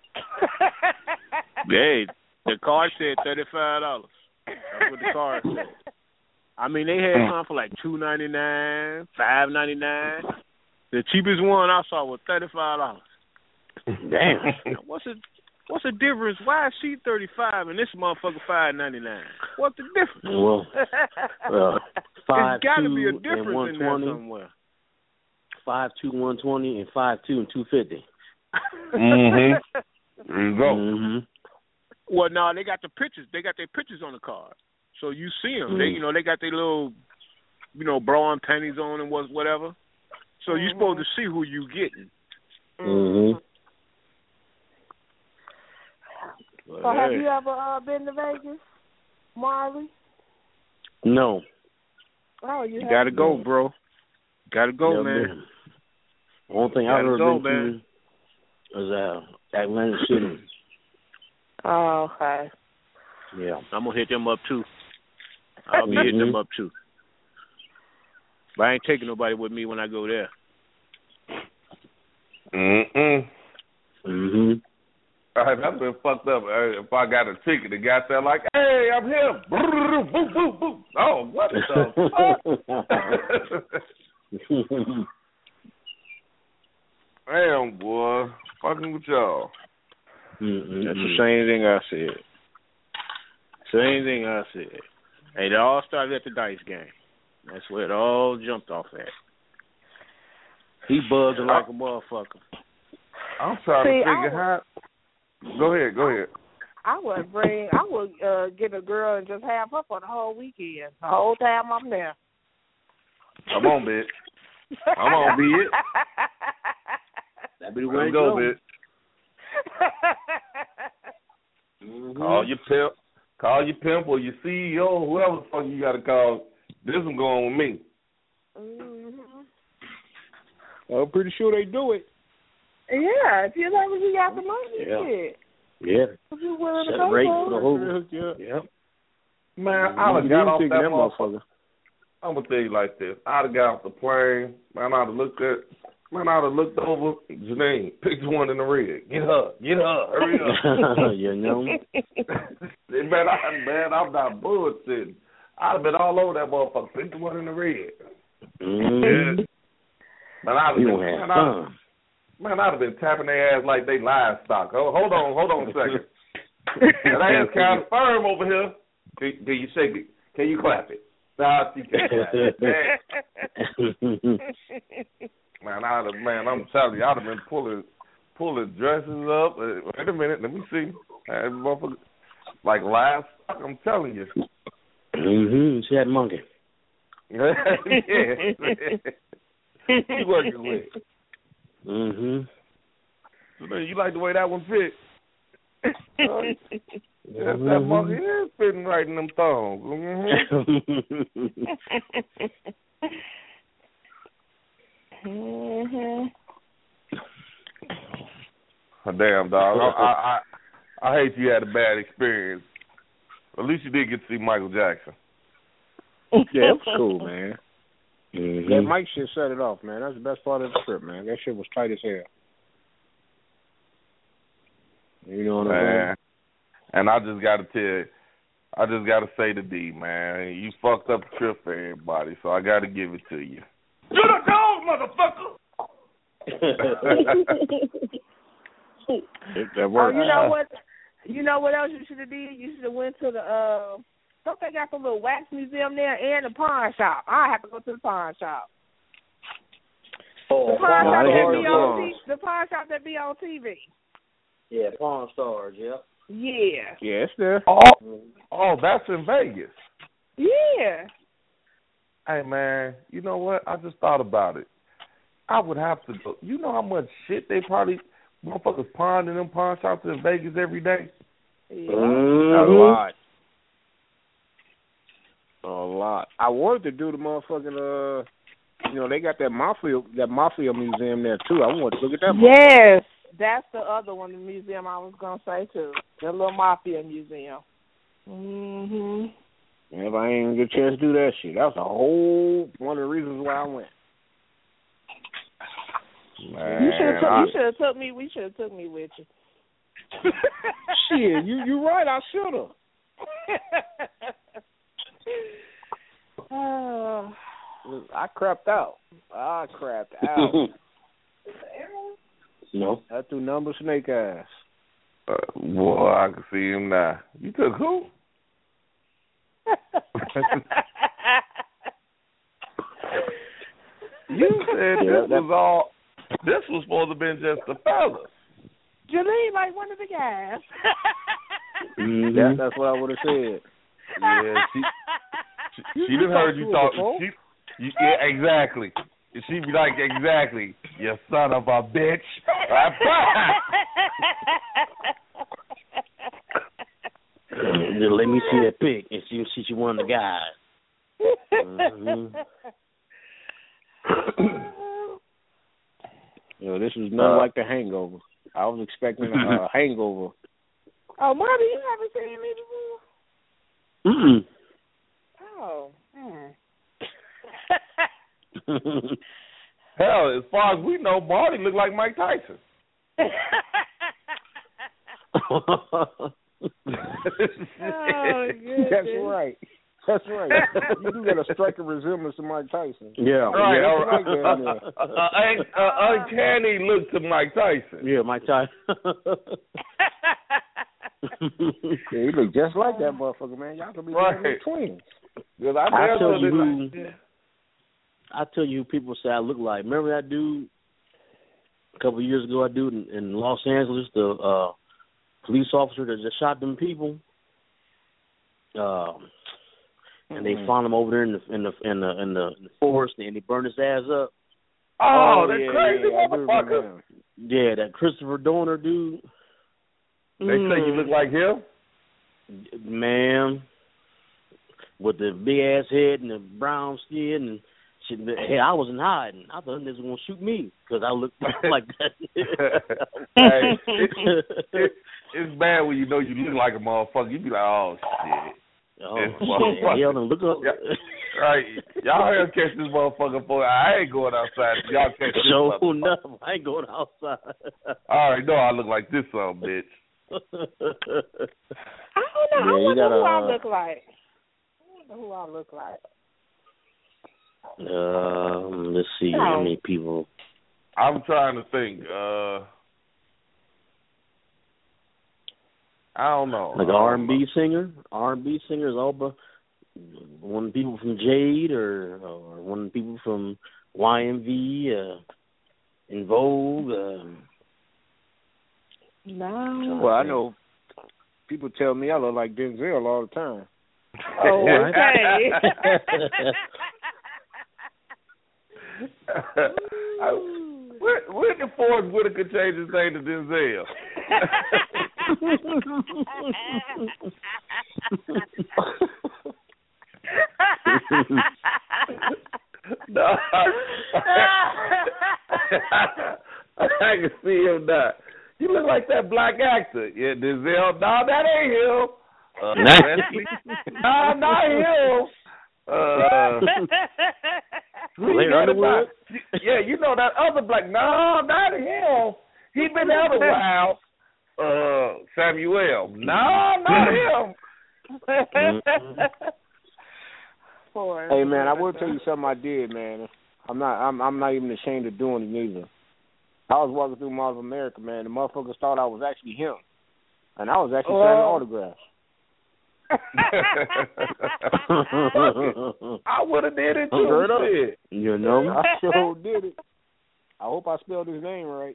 Hey, the card said thirty-five dollars. That's what the card said. I mean, they had some for like two ninety nine, five ninety nine. The cheapest one I saw was thirty-five dollars. Damn. What's the What's the difference? Why is she thirty-five and this motherfucker five ninety nine? What's the difference? Well, uh, five There's got to two be a and difference one in there twenty. somewhere. Five two one twenty and five two and two fifty. Mm-hmm. There you go. Mm-hmm. Well, no, they got the pictures. They got their pictures on the card, so you see them. Mm-hmm. They, you know, they got their little, you know, bra and panties on and what, whatever. So mm-hmm. you're supposed to see who you getting. Mm-hmm. So have you ever uh, been to Vegas, Marley? No. Oh, you, you got to go, bro. Got to go, Never man. Been. The only thing I've ever go, been man. to is uh, Atlantic City. Oh, okay. Yeah. I'm going to hit them up, too. I'll be mm-hmm. hitting them up, too. But I ain't taking nobody with me when I go there. Mm-mm. Mm-hmm. I've been fucked up. If I got a ticket, the guy said like, "Hey, I'm here." Boom, boom, boom. Oh, what the fuck? Damn, boy, fucking with y'all. Mm-hmm. That's the same thing I said. Same thing I said. Hey, it all started at the dice game. That's where it all jumped off at. He buzzing like a motherfucker. I'm trying See, to figure how. Go ahead, go ahead. I would bring, I would uh, get a girl and just have her for the whole weekend, the whole time I'm there. Come on, bitch. Come on, bitch. That be the way Let's to go, go, bitch. Mm-hmm. Call your pimp, call your pimp or your C E O, whoever the fuck you got to call. This one going with me. Mm-hmm. I'm pretty sure they do it. Yeah, if you know you got the money, yeah. shit. Yeah. If you're willing to Set pay rate for for the it. whole. Yeah. Yep. Man, I done got off that, that motherfucker. I'm gonna tell you like this. I'd have got off the plane. Man, I'd have looked at. Man, I'd have looked over. Janine, pick the one in the red. Get her. Get her. Hurry up. You know. man, I, man, I'm not bullshitting. I'd have been all over that motherfucker. Pick the one in the red. Mm-hmm. Yeah. Man, I'd have You been. don't have Man, I'd, fun. man, I'd have been tapping their ass like they livestock. Oh, hold on, hold on a second. That ass kind of firm over here. Can, can you shake it? Can you clap it? Nah, she can't clap it. Man, I'd have, man, I'm telling you, I'd have been pulling, pulling dresses up. Wait a minute, let me see. Like last, I'm telling you. Mm-hmm. She had monkey. Yeah. You working with? Mm-hmm. So, you like the way that one fit? Uh, yeah, mm-hmm. That monkey is fitting right in them thongs. Mm-hmm. mm-hmm. Oh, damn, dog. I, I I I hate you had a bad experience. At least you did get to see Michael Jackson. Yeah, it was cool, man. Mm-hmm. That Mike shit set it off, man. That's the best part of the trip, man. That shit was tight as hell. You know what I'm saying? Man. And I just got to tell you, I just got to say to D, man, you fucked up the trip for everybody, so I got to give it to you. You the dog, motherfucker! That Oh, worked. you know what? You know what else you should have did? You should have went to the uh. Don't they got the little wax museum there and the pawn shop? I have to go to the pawn shop. Oh, The pawn no, shop they that had be no on pawns. T- the pawn shop that be on T V. Yeah, Pawn Stars, yep. Yeah. Yeah, it's there. Oh, oh, that's in Vegas. Yeah. Hey, man, you know what? I just thought about it. I would have to go. You know how much shit they probably, motherfuckers pawn in them pawn shops in Vegas every day? Yeah. A lot. A lot. I wanted to do the motherfucking, uh, you know, they got that mafia, that mafia museum there, too. I wanted to look at that. Yes. That's the other one, the museum I was going to say, too. The little mafia museum. Mm-hmm. If I ain't get a chance to do that shit, that was a whole one of the reasons why I went. Man, You should have I, you should have took me. We should have took me with you. Shit, you you right. I should have. Oh. I crapped out. I crapped out. No. I threw number snake ass. uh, boy, I can see him now. You took who? You said Yeah, this that- was all. This was supposed to have been just the fellas. Janine, like one of the guys. Mm-hmm. That, that's what I would have said. Yeah, she she, You- she you done heard talked you to her talk. before. She, you, yeah, exactly. She be like, exactly, you son of a bitch. Just let me see that pic and see see she one of the guys. Mm-hmm. You know, this was nothing Uh, like the Hangover. I was expecting a, a Hangover. Oh, Marty, you haven't seen me before? Mm-mm. Oh. Hmm. Hell, as far as we know, Marty looked like Mike Tyson. Oh, goodness. That's right. That's right. You do got a striking resemblance to Mike Tyson. Yeah. Right, Yeah, uh, that's Mike down there. uh, uh, un- uh, uncanny look to Mike Tyson. Yeah, Mike Tyson. Yeah, he look just like that motherfucker, man. Y'all could be Right. right. twins. Because I, I damn tell sure you look who- like- I tell you who people say I look like. Remember that dude a couple of years ago, that dude in, in Los Angeles, the uh, police officer that just shot them people? Uh, and they Mhm. found him over there in the in the in the in the, in the forest, and they burned his ass up. Oh, that yeah, crazy yeah, I do remember motherfucker. him. Yeah, that Christopher Dorner dude. They say you look like him? Man, with the big ass head and the brown skin and shit. Hey, I wasn't hiding. I thought they was gonna shoot me because I looked like that. Hey, it, it, it's bad when you know you look like a motherfucker. You be like, oh shit. Oh, motherfucker. hell, then look up. Yeah, right. Y'all here catch this motherfucker for I ain't going outside. Y'all catch this Show motherfucker. enough. I ain't going outside. I already know I look like this son of a bitch. I don't know. Yeah, I you wonder gotta, who I uh, look like. I wonder who I look like. Um, let's see Oh. how many people. I'm trying to think. Uh, I don't know. Like an R and B singer, R and B singer is all but one of the people from Jade, or or one of the people from Y M V, uh, In Vogue. Uh, No. Well, I know people tell me I look like Denzel all the time. Oh, okay. Where, where did Forrest Whitaker change his name to Denzel? No, I can see him now. You look like that black actor. Yeah, Denzel. No, that ain't him. Uh, Wesley. No, not him. Uh, who you got about? Yeah, you know that other black. No, not him. He been out a while. Uh, Samuel. No, not him. Hey man, I will tell you something I did, man. I'm not I'm I'm not even ashamed of doing it neither. I was walking through Mall of America, man. The motherfuckers thought I was actually him. And I was actually signing autographs. I would have did it too. Straight up. Shit. You know? I sure did it. I hope I spelled his name right.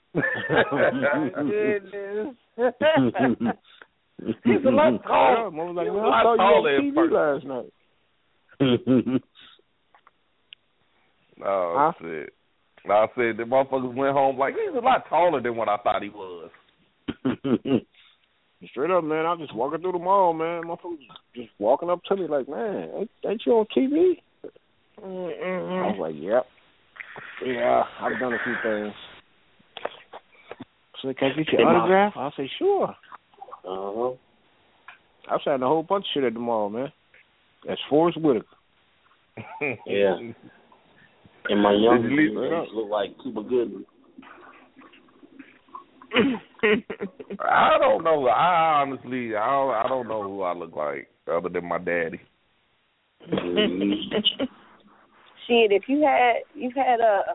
Goodness. He's a lot taller. I was like, He's man, a I lot saw taller you on in T V person. last night. Oh, Huh? shit. I said the motherfuckers went home like, he's a lot taller than what I thought he was. Straight up, man. I was just walking through the mall, man. Motherfuckers just walking up to me like, man, ain't, ain't you on T V? Mm-mm. I was like, yep. Yeah, I've done a few things. So can I get your autograph? I say, sure. Uh-huh. I was signing a whole bunch of shit at the mall, man. That's Forrest Whitaker. Yeah. And my young Did you leave- people look like Cuba Gooding. I don't know. I honestly, I don't, I don't know who I look like other than my daddy. Shit, if you had you had a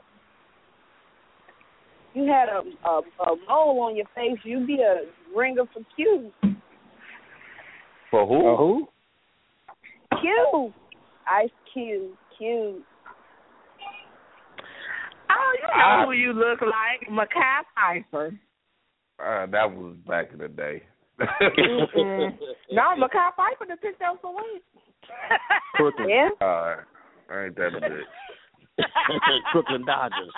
you had a, a a mole on your face, you'd be a ringer for Q. For who? Uh, who? Q. Ice Cube. Q. Oh, you know who you look like. Mackay Pfeiffer. Uh, that was back in the day. Mm-mm. No, Mackay Pfeiffer to pick up some weight. Crooklyn. Yeah. Uh, ain't that a bitch? Crooklyn Dodgers.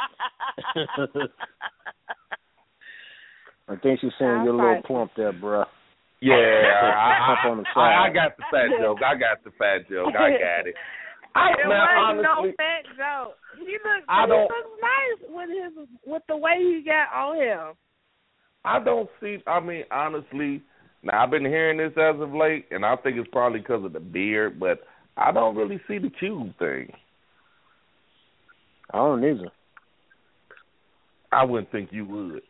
I think she's saying you're a little plump there, bruh. Yeah, I, Up on the I, side. I, I got the fat joke. I got the fat joke. I got it. I, It man, wasn't honestly, no fat joke. He looks, I he don't- looks nice with his with the way he got on him. I don't see. I mean, honestly, now I've been hearing this as of late, and I think it's probably because of the beard, but I don't really see the cube thing. I don't either. I wouldn't think you would.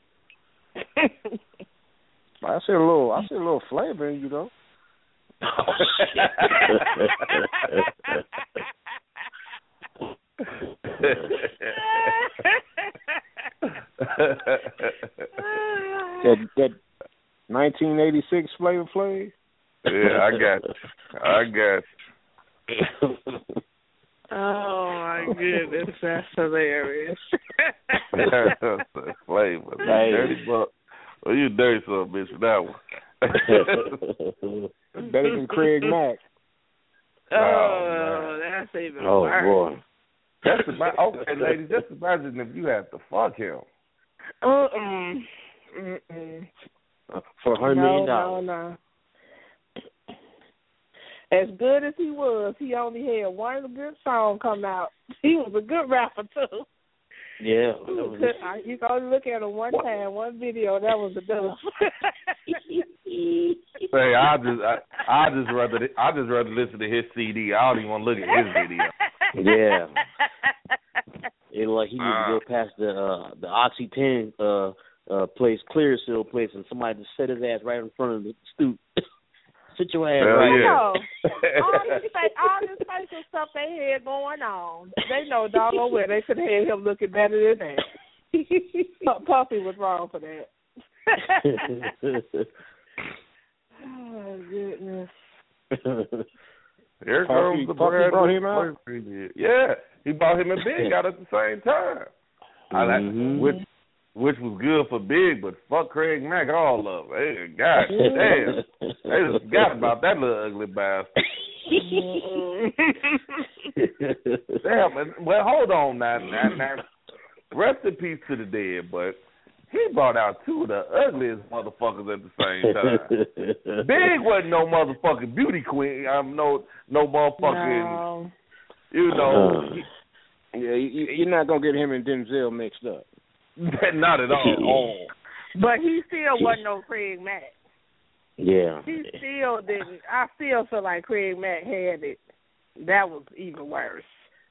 I see a little. I see a little flavor in you though. Oh, that that nineteen eighty-six Flavor Flav. Yeah, I got you. I got you. Oh my goodness, that's hilarious. Flavor. Hey. Dirty buck. Well, you dirty son of a bitch for that one. Better than Craig Mack. Oh, that's even Oh, worse. boy. Just ima- okay, ladies, just imagine if you had to fuck him. Mm-mm. Mm-mm. For a hundred no, million no, dollars. no. As good as he was, he only had one good song come out. He was a good rapper too. Yeah. He That was was good. I- You can only look at him one time, one video. That was enough. Say, I just, I, I just rather, I just rather listen to his C D. I don't even want to look at his video. Yeah. It like he used to go past the uh, the Oxy ten uh, uh, place, Clear Seal place, and somebody just set his ass right in front of the stoop. Sit your ass Hell right yeah. all this, all this facial stuff they had going on, they know doggone well they could have had him looking better than that. Puffy was wrong for that. Oh, goodness. Here Puffy- comes the Puffy Brad brought Pitt him out? boyfriend. Yeah, he brought him and Big out at the same time. I like, Mhm. which which was good for Big, but fuck Craig Mack all of it. Hey, God damn, they just forgot about that little ugly bastard. Damn, man. Well, hold on now, now, now. Rest in peace to the dead, but he brought out two of the ugliest motherfuckers at the same time. Big wasn't no motherfucking beauty queen. I'm no no motherfucking. No. You know, Yeah, you, you're not gonna get him and Denzel mixed up. not at all. But he still wasn't no Craig Mack. Yeah. He still didn't. I still feel like Craig Mack had it. That was even worse.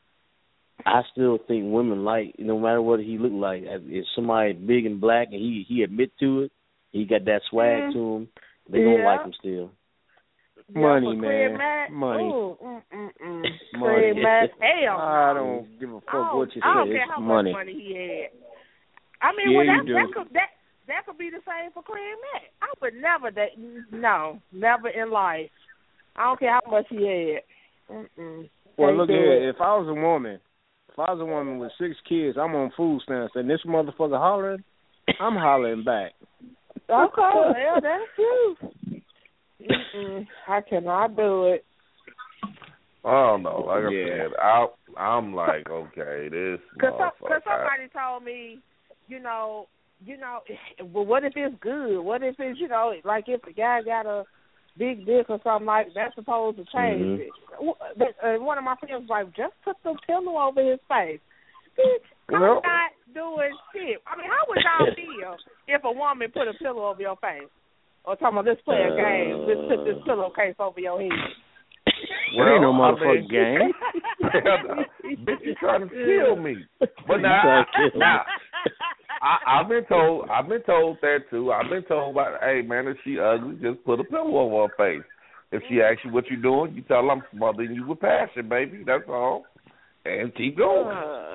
I still think women like, no matter what he looked like, if somebody big and black and he he admit to it, he got that swag Mm. to him, they gonna Yeah. like him still. Money, yeah, Craig man. Mack, Money. Ooh, mm, mm, mm. Money. Craig Mack, hell I no. don't give a I fuck don't, what you I don't say. care It's how money. much money he had. I mean, Yeah, well, you that, do. that could that that could be the same for Craig Mack. I would never that. No, never in life. I don't care how much he had. Mm-mm. Well, Can't look do here. it. If I was a woman, if I was a woman with six kids, I'm on food stamps, and this motherfucker hollering, I'm hollering back. Okay, well, that's you. Mm-mm. I cannot do it. I don't know. Like I Yeah. said, I, I'm like, okay, this Cause, some, motherfucker. cause somebody told me, you know, you know, well, what if it's good? What if it's, you know, like if the guy got a big dick or something like that's supposed to change Mhm. it. But, uh, one of my friends was like, just put the pillow over his face. Bitch, I'm Well- not doing shit. I mean, how would y'all feel if a woman put a pillow over your face? Or talking about, let's play a game. Let's put this pillowcase over your head. Well, ain't no I motherfucking mean- game. Bitch, you trying to kill me? But You now, trying to kill me. now I, I've been told, I've been told that too. I've been told about, hey man, if she ugly, just put a pillow over her face. If she asks you what you doing, you tell her I'm smothering you with passion, baby. That's all, and keep going. Uh,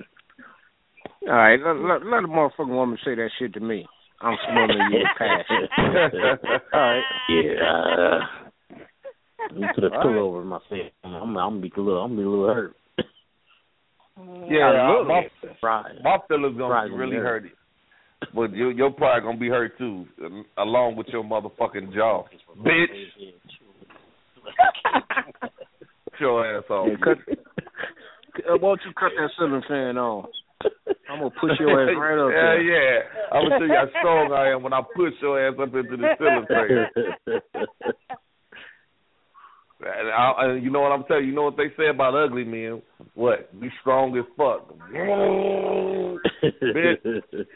All right, let, let, let a motherfucking woman say that shit to me. I'm smothering you with passion. All right. Yeah. You put a All pillow right. over my face. I'm, I'm, I'm gonna be a little, I'm gonna be a little hurt. Yeah, A uh, little my, Right. my feelings gonna Right, be really gonna hurt. But you, you're probably gonna be hurt too, along with your motherfucking jaw, bitch. Get your ass off. Yeah, cut, uh, why don't you cut that ceiling fan on? I'm gonna push your ass right up yeah, there. yeah. I'm gonna show you how strong I am when I push your ass up into the ceiling fan. And, I, and you know what I'm telling you? You know what they say about ugly men? What? Be strong as fuck. Bitch.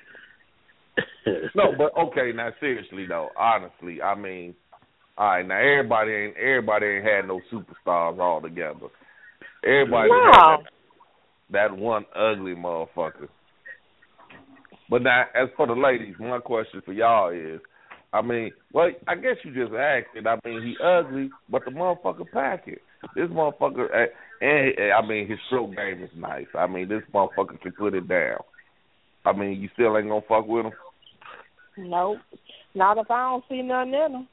No, but okay. Now seriously though, honestly, I mean, all right. Now everybody ain't everybody ain't had no superstars all together. Everybody No. had that, that one ugly motherfucker. But now, as for the ladies, my question for y'all is, I mean, well, I guess you just asked it. I mean, he ugly, but the motherfucker pack it. This motherfucker, and, and I mean, his stroke game is nice. I mean, this motherfucker can put it down. I mean, you still ain't gonna fuck with him? Nope. Not if I don't see nothing in them.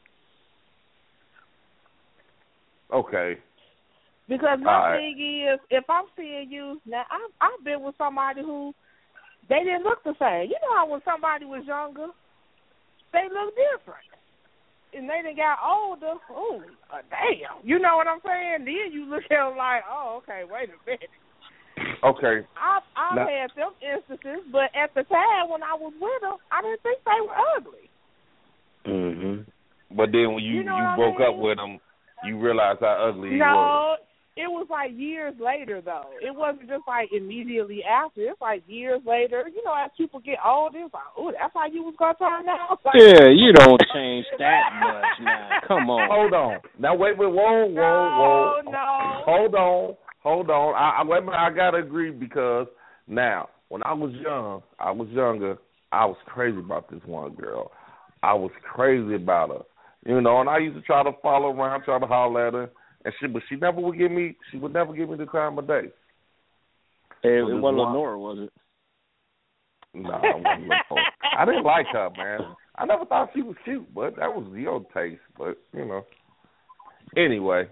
Okay. Because my All right. thing is, if I'm seeing you, now I've, I've been with somebody who, they didn't look the same. You know how when somebody was younger, they look different. And they done got older, ooh, uh, damn. You know what I'm saying? Then you look at them like, oh, okay, wait a minute. Okay. I've, I've Now- had them instances, but at the time when I was with them, I didn't think they were ugly. Mhm. But then when you, You know you what I broke mean? up with him, you realized how ugly he was. No, it was like years later, though. It wasn't just like immediately after. It's like years later. You know, as people get older, it's like, oh, that's how you was going to turn out? Like, Yeah, you don't change that much now. Come on. Hold on. Now wait, wait, whoa, whoa, whoa. No, no. Hold on, hold on. I, I wait a minute. I gotta agree because now when I was young, I was younger. I was crazy about this one girl. I was crazy about her, you know. And I used to try to follow around, try to holler at her, and she, but she never would give me. She would never give me the time of day. It, So it this wasn't one- Lenora, was it? No, I wasn't looking for it. I didn't like her, man. I never thought she was cute, but that was your taste. But you know, anyway,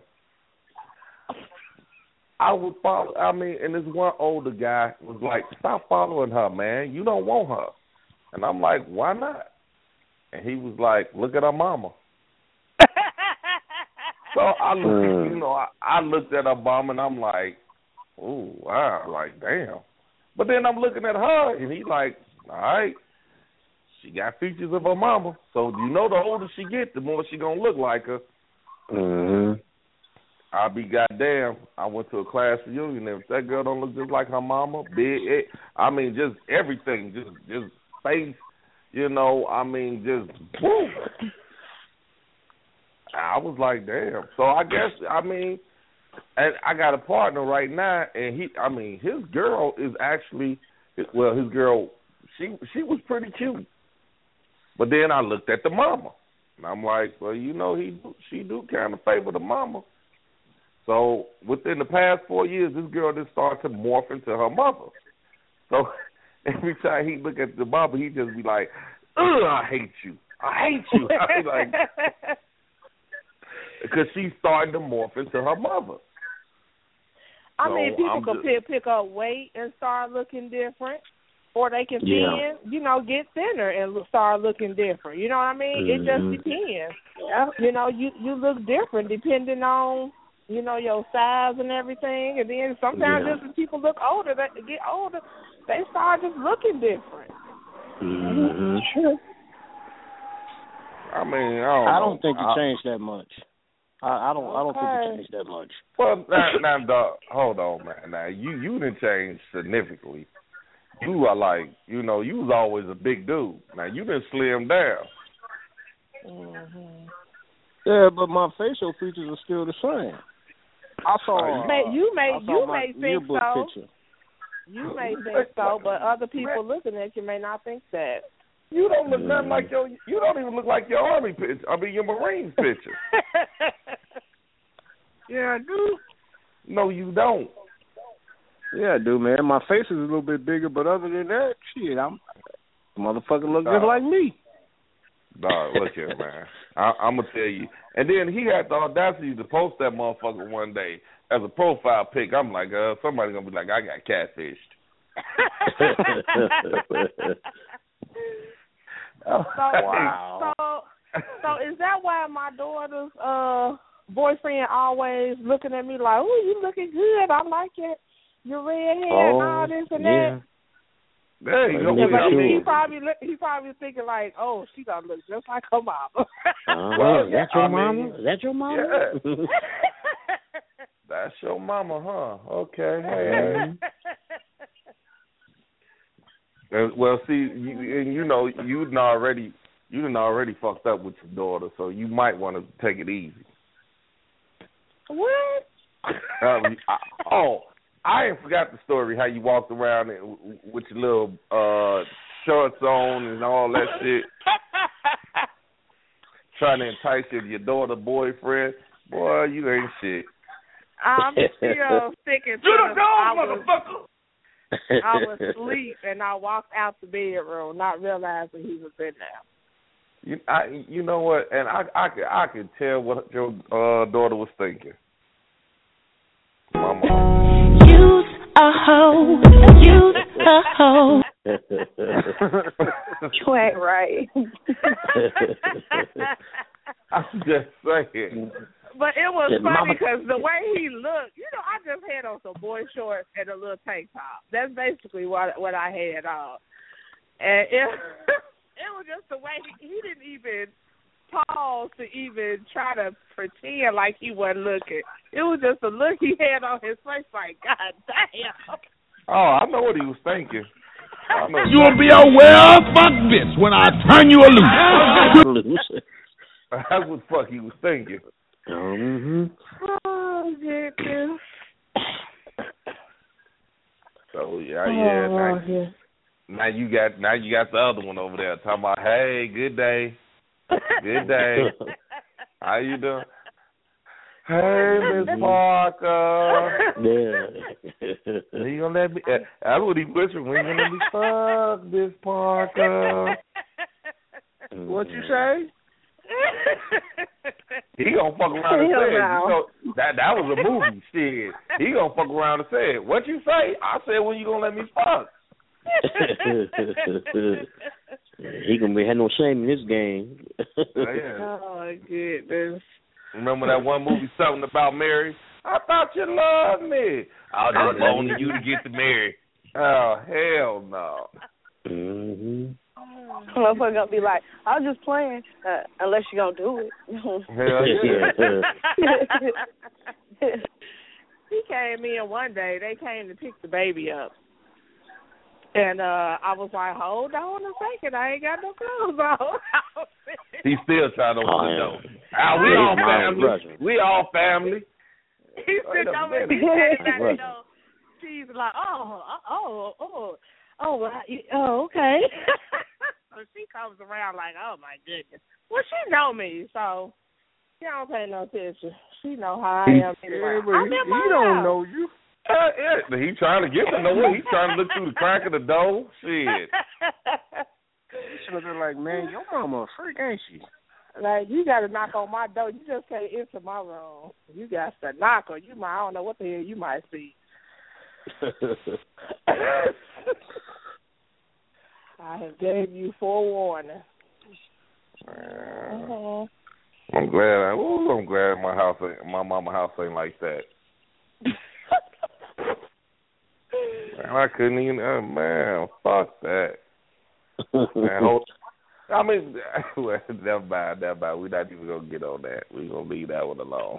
I would follow. I mean, and this one older guy was like, "Stop following her, man. You don't want her." And I'm like, "Why not?" And he was like, "Look at her mama." So I looked, you know, I, I looked at her mom, and I'm like, "Oh wow, like damn." But then I'm looking at her, and he's like, "All right, she got features of her mama. So you know, the older she get, the more she gonna look like her." Mm-hmm. I'll be goddamn. I went to a class reunion, and if that girl don't look just like her mama, big, it, I mean, just everything, just just face, you know. I mean, just woo. I was like, damn. So I guess, I mean, and I got a partner right now, and he, I mean, his girl is actually, well, his girl, she she was pretty cute. But then I looked at the mama, and I'm like, well, you know, he she do kind of favor the mama. So within the past four years, this girl just started to morph into her mother. So every time he look at the mama, he just be like, ugh, I hate you. I hate you. I be like, because she's starting to morph into her mother. I So mean, people I'm can just- pick, pick up weight and start looking different, or they can Yeah. thin, you know, get thinner and look, start looking different. You know what I mean? It Mhm. just depends. You know, you you look different depending on, you know, your size and everything. And then sometimes Yeah. just as people look older, they get older, they start just looking different. Mhm. I mean, I don't I know. don't think it I- changed that much. I, I don't. I don't think Okay. it changed that much. Well, now, now, dog, hold on, man. Now, you you didn't change significantly. You are like, you know, you was always a big dude. Now, you didn't slim down. Mm-hmm. Yeah, but my facial features are still the same. I saw. Uh, Uh, May, you may I saw you my may think yearbook so. picture. You may think so, but other people looking at you may not think that. You don't look nothing like your. You don't even look like your army picture. I mean, your Marines picture. Yeah, I do. No, you don't. Yeah, I do, man. My face is a little bit bigger, but other than that, shit, I'm motherfucker look just Uh, like me. Dog, look here, man. I, I'm gonna tell you. And then he had the audacity to post that motherfucker one day as a profile pic. I'm like, uh, somebody gonna be like, I got catfished. So, Wow. so, so is that why my daughter's uh boyfriend always looking at me like, "Oh, you looking good. I like it. Your red hair and all this and yeah. that." There you go. Yeah, But I he, mean, he probably look, he probably thinking like, "Oh, she gonna look just like her mama." Uh-huh. Is that your I mama? mean, Is that your mama? yeah. That's your mama, huh? Okay. Hey, hey. And, well, see, you, and you know, you done already, you done already fucked up with your daughter, so you might want to take it easy. What? Um, I, oh, I ain't forgot the story how you walked around and, with your little uh, shorts on and all that shit, trying to entice your, your daughter boyfriend. Boy, you ain't shit. I'm still sticking to You the don't know, I was, motherfucker. I was asleep and I walked out the bedroom, not realizing he was in there. You, I, you know what? And I, I, could, I could tell what your uh, daughter was thinking. Mama. Use a hoe. Use a hoe. You ain't right. I'm just saying. But it was Yeah, funny mama- because the way he looked, you know, I just had on some boy shorts and a little tank top. That's basically what what I had on, and it it was just the way he, he didn't even pause to even try to pretend like he wasn't looking. It was just the look he had on his face, like, God damn. Oh, I know what he was thinking. I know. You'll be a well fuck bitch when I turn you loose. Loose. That's what the fuck he was thinking. Mm-hmm. Oh, goodness. So yeah, yeah. Oh, Now, yeah. now you got now you got the other one over there talking about, hey, good day, good day. How you doing? Hey, Miss Parker. Yeah. You gonna let me? Uh, that's what he whispering. When you gonna let me fuck Miss Parker? What you say? He gonna fuck around and say it. You know, that that was a movie. Shit. He gonna fuck around and say it. What you say? I said, when you gonna let me fuck? He gonna be had no shame in this game. Yeah. Oh, goodness. Remember that one movie, Something About Mary? I thought you loved me. I was just wanting you to get to Mary. Oh, hell no. Mm-hmm. Motherfucker gonna be like, I was just playing, uh, unless you gonna do it. Hell yeah. He came in one day. They came to pick the baby up. And uh, I was like, hold on a second. I ain't got no clothes on. He's still trying to open Oh, the yeah. door. Ah, we Yeah, all my family. brother. We all family. He Wait said, a I'm in minute. the door. She's like, oh, oh, oh, oh, well, I- oh, okay. So she comes around like, oh, my goodness. Well, she know me, so she don't pay no attention. She know how I am anyway. Yeah, but I'm he, in my he don't house. know you. Uh, yeah, he trying to get to know it. He's trying to look through the crack of the door. Shit. You should have been like, man, your mama a freak, ain't she? Like, you got to knock on my door. You just can't enter my room. You got to knock, or you might, I don't know what the hell you might see. I have gave you forewarning. Uh-huh. I'm glad. I, ooh, I'm glad my house, ain't, my mama house ain't like that. Man, I couldn't even. Uh, man, fuck that. Man, hold, I mean, well, never mind, never mind. We're not even gonna get on that. We're gonna leave that one alone.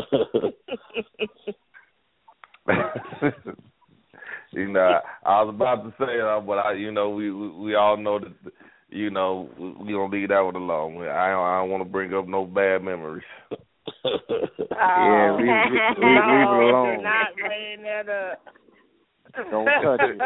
You know, I, I was about to say it, but I, you know, we we, we all know that, you know, we, we gonna leave that one alone. I don't, I don't want to bring up no bad memories. Yeah, leave, leave, leave, leave it alone. Do not bring that up. Don't touch it.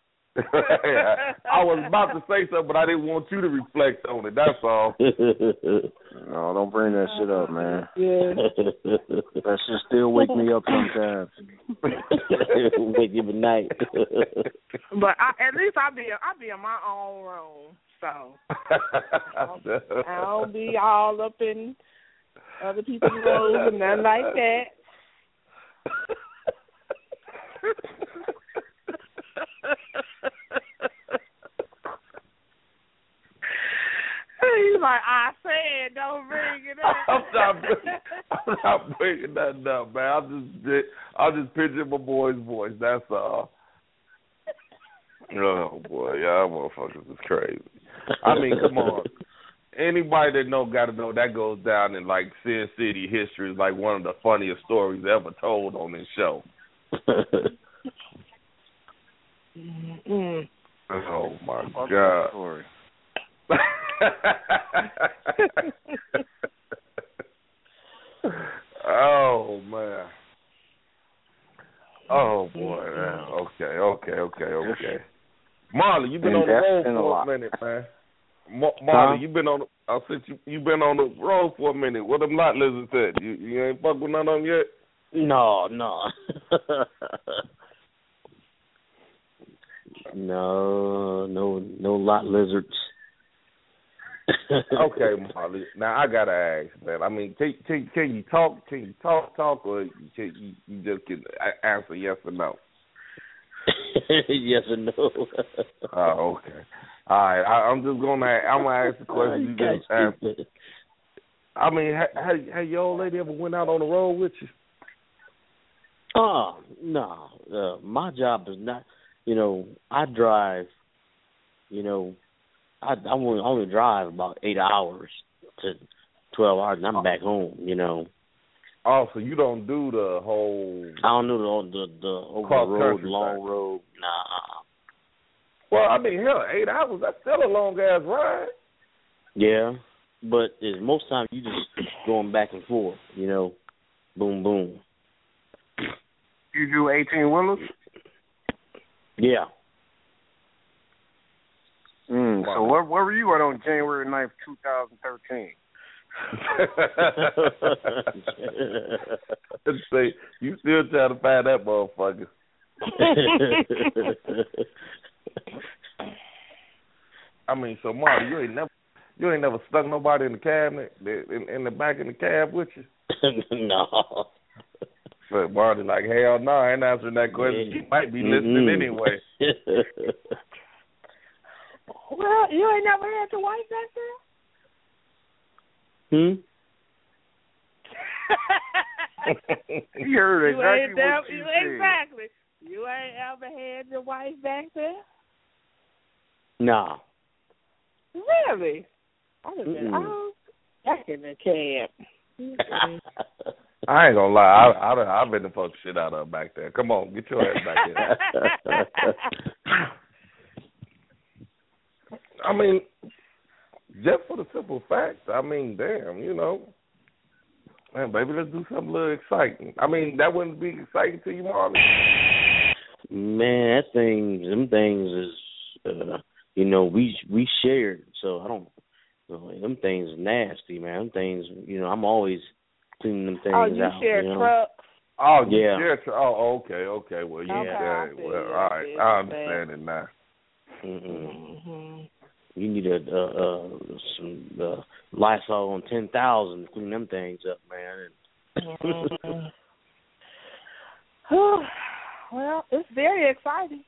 I was about to say something, but I didn't want you to reflect on it. That's all. No, don't bring that shit up, man. Yeah. That shit still wake me up sometimes. Wake you at night. But I, at least I be I be in my own room, so I don't, I don't be all up in other people's rooms and nothing like that. He's like, I said, don't bring it up. I'm not, I'm not bringing nothing up, man. I'm just, I'll just picture my boy's voice. That's all. Oh boy, y'all motherfuckers is crazy. I mean, come on. Anybody that know got to know that goes down in like Sin City history is like one of the funniest stories ever told on this show. Mm. Oh my Fuck God. that story. Oh man. Oh boy, man. Okay, okay, okay, okay. Marley, you've been on the road for a minute, man. Mar- Marley, huh? you've been on. I said you you've been on the road for a minute. What them lot lizards at? You you ain't fuck with none of them yet? No, no. no, no, no lot lizards. Okay, Marley. Now I gotta ask, man. I mean, can can can you talk? Can you talk talk, or can you, you just can answer yes or no? Yes or no. Oh, okay. All right. I, I'm just gonna. I'm gonna ask the question. You just answer. I mean, ha, ha, your old lady ever went out on the road with you? Oh no, uh, my job is not. You know, I drive. You know, I, I only, only drive about eight hours to twelve hours, and I'm back home. You know. Oh, so you don't do the whole. I don't do the the, the over the road, long road. Nah. Well, I mean, hell, eight hours. That's still a long ass ride. Yeah. but it's, most times you just going back and forth, you know, boom, boom. You do eighteen wheelers? Yeah. Mm, so where, where were you at on January ninth, twenty thirteen? Let's say you still trying to find that motherfucker. I mean, so Marty, you ain't never, you ain't never stuck nobody in the cabinet, in, in the back in the cab with you? No. But Marty, like, hell no, I ain't answering that question. You might be listening mm-hmm. anyway. Well, you ain't never had your wife back there? Hmm? You heard exactly you what never, she you said. Exactly. You ain't ever had your wife back there? No. Really? I was been oh, back in the cab. I ain't gonna lie, I, I, I've been the fuck shit out of her back there. Come on, get your ass back here. I mean, just for the simple fact, I mean, damn, you know, man, baby, let's do something a little exciting. I mean, that wouldn't be exciting to you, Marlon? Man, that thing, them things is, uh, you know, we we shared, so I don't, you know, them things nasty, man. Them things, you know, I'm always cleaning them things out. Oh, you out. share you know? trucks? Oh, you yeah. share trucks. Oh, okay, okay. Well, yeah, Okay, yeah. Well, all right, I understand it now. Mm-hmm. You need a, a, a some uh, Lysol on ten thousand to clean them things up, man. Mm-hmm. Well, it's very exciting.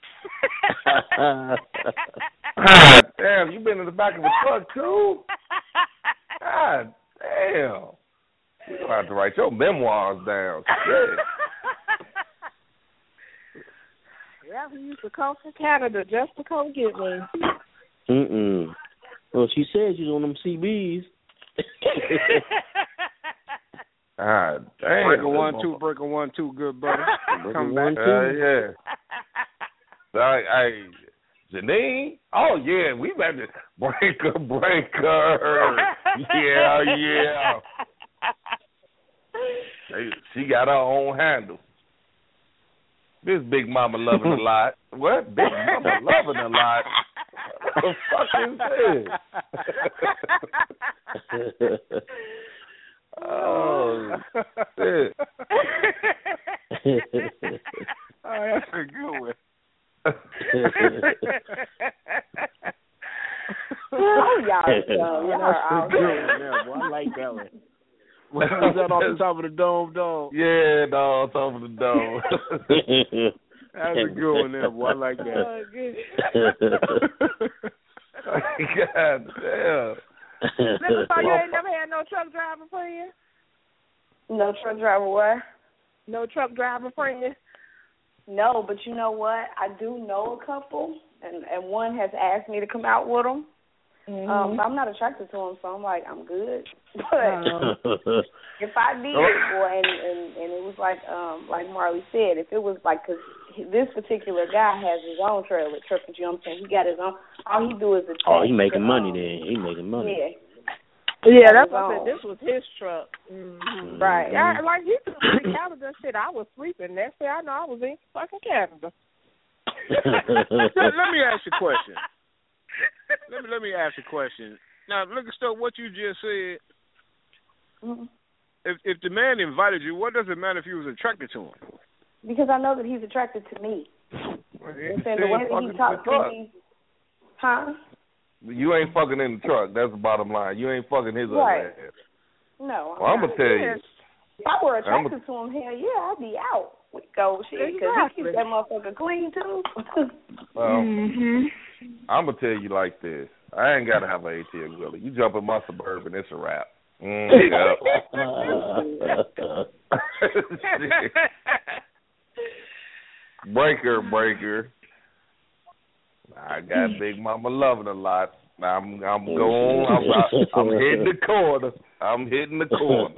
God damn, you been in the back of a truck too? God damn. You're going to have to write your memoirs down. Shit. Yeah, he used to come from Canada just to come get me. Mm-mm. Well, she said she's on them C Bs. God damn. Breaker one, two, breaker one, two, good brother. Come back. Uh, yeah. I, I, Janine? Oh, yeah, we about to breaker, breaker. Yeah, yeah. She got her own handle. This Big Mama loving a lot. What? Big Mama loving a lot? What the fuck is this? Oh, shit. Oh, that's a good one. Oh, y'all, y'all, y'all that's a good one there, boy. I like that one. Was that off the top of the dome, dog? Yeah, dog, top of the dome. That's a good one there, boy. I like that. Oh, God damn. Listen, so you ain't never had no truck driver friend? No truck driver what? No truck driver friend? No, but you know what? I do know a couple, and, and one has asked me to come out with them. Mm-hmm. Um, but I'm not attracted to them, so I'm like, I'm good. But if I did, boy, and, and, and it was like um, like Marley said, if it was like, because this particular guy has his own trailer truck, you know what I'm saying? He got his own. All he do is a oh, he making money um, then. He making money. Yeah. Yeah, that's what I said. This was his truck. Mm-hmm. Right. Yeah, like he took me to Canada. Shit, I was sleeping. Next thing I know, I was in fucking Canada. let, let me ask you a question. Let me let me ask you a question. Now, look at stuff. What you just said. Mm-hmm. If if the man invited you, what does it matter if you was attracted to him? Because I know that he's attracted to me. Well, and the way that he talks to me, huh? You ain't fucking in the truck. That's the bottom line. You ain't fucking his right. other ass. No. Well, I'm going to tell you. If I were attracted a, to him, hell yeah, I'd be out. We go shit, because exactly. he keeps that motherfucker clean, too. Well, mm-hmm. I'm going to tell you like this. I ain't got to have an A T M Willie. You jump in my Suburban, it's a wrap. Mm, breaker, breaker. I got Big Mama loving a lot. I'm I'm going. I'm, I'm hitting the corner. I'm hitting the corner.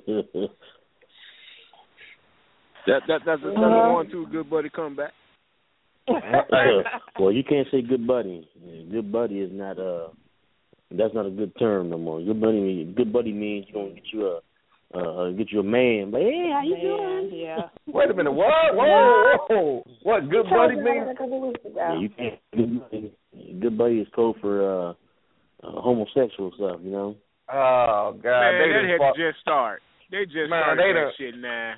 That that that's another uh, one too. Good buddy, come back. Well, you can't say good buddy. Good buddy is not uh That's not a good term no more. Good buddy, good buddy means you gonna get you a uh, get you a man. But hey, how you Man, doing? yeah. Wait a minute. What? Whoa, whoa. What good buddy means? Yeah, you can't. Good buddy, good buddy is code for uh, uh, homosexual stuff. You know. Oh God, Man, they that just had fuck- to just start. They just Man, started they that done- shit now.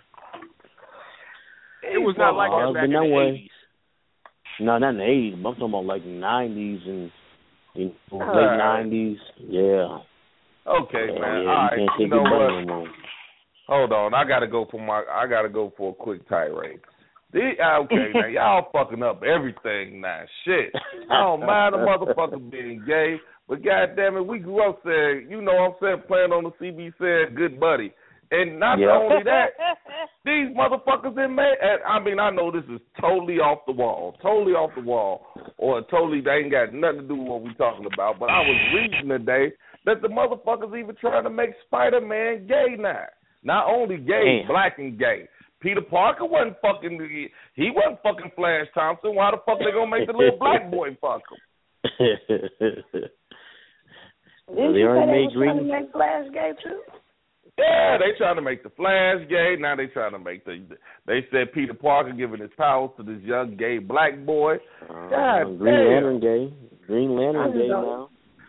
It was not like Oh, that back it's in been the that way. eighties. No, not in the eighties. I'm talking about like the nineties and in All late right. nineties. Yeah. Okay, yeah, man. yeah, All you right. can't say You know good buddy what? no more. Hold on. I gotta go for my. I gotta go for a quick tirade. The, okay, now y'all fucking up everything now. Shit. I don't mind a motherfucker being gay, but goddamn it, we grew up saying, you know what I'm saying, playing on the C B saying good buddy. And not Yep. only that, these motherfuckers in May, and I mean, I know this is totally off the wall, totally off the wall, or totally, they ain't got nothing to do with what we talking about, but I was reading today that the motherfuckers even trying to make Spider-Man gay now. Not only gay, Damn. black and gay. Peter Parker wasn't fucking, he, he wasn't fucking Flash Thompson. Why the fuck they gonna make the little black boy fuck him? Didn't They you already say they made was trying to Green- make Flash gay too? Yeah, they trying to make the Flash gay. Now they trying to make the. They said Peter Parker giving his powers to this young gay black boy. Uh, God Green damn. Lantern gay. Green Lantern gay now.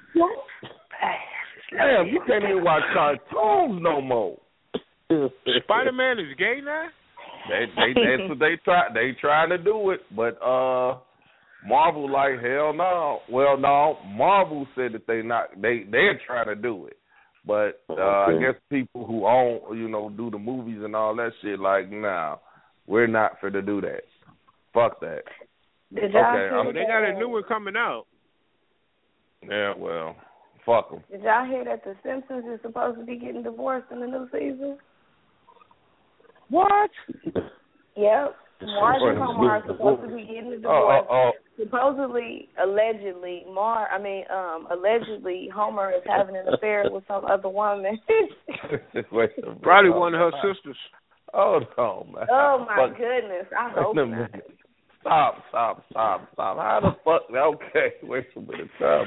Damn, you can't even watch cartoons no more. Spider-Man is gay now? They they that's what they try they trying to do it, but uh, Marvel like hell no. Well, no, Marvel said that they not they they're trying to do it. But uh, I Okay. guess people who own, you know, do the movies and all that shit, like, nah, we're not for to do that. Fuck that. Did y'all Okay, hear I'm- Oh, they got a new one coming out. Yeah, well, fuck them. Did y'all hear that The Simpsons is supposed to be getting divorced in the new season? What? Yep. Marge and What? Homer are supposed to be getting a Oh, divorce. oh, Supposedly, allegedly, Mar, I mean, um, allegedly, Homer is having an affair with some other woman. oh. Wait a minute. Probably one of her sisters. Hold on, man. Oh my Fuck. goodness! I hope Wait a not. minute. Stop, stop, stop, stop. How the fuck? Okay, wait a minute. Time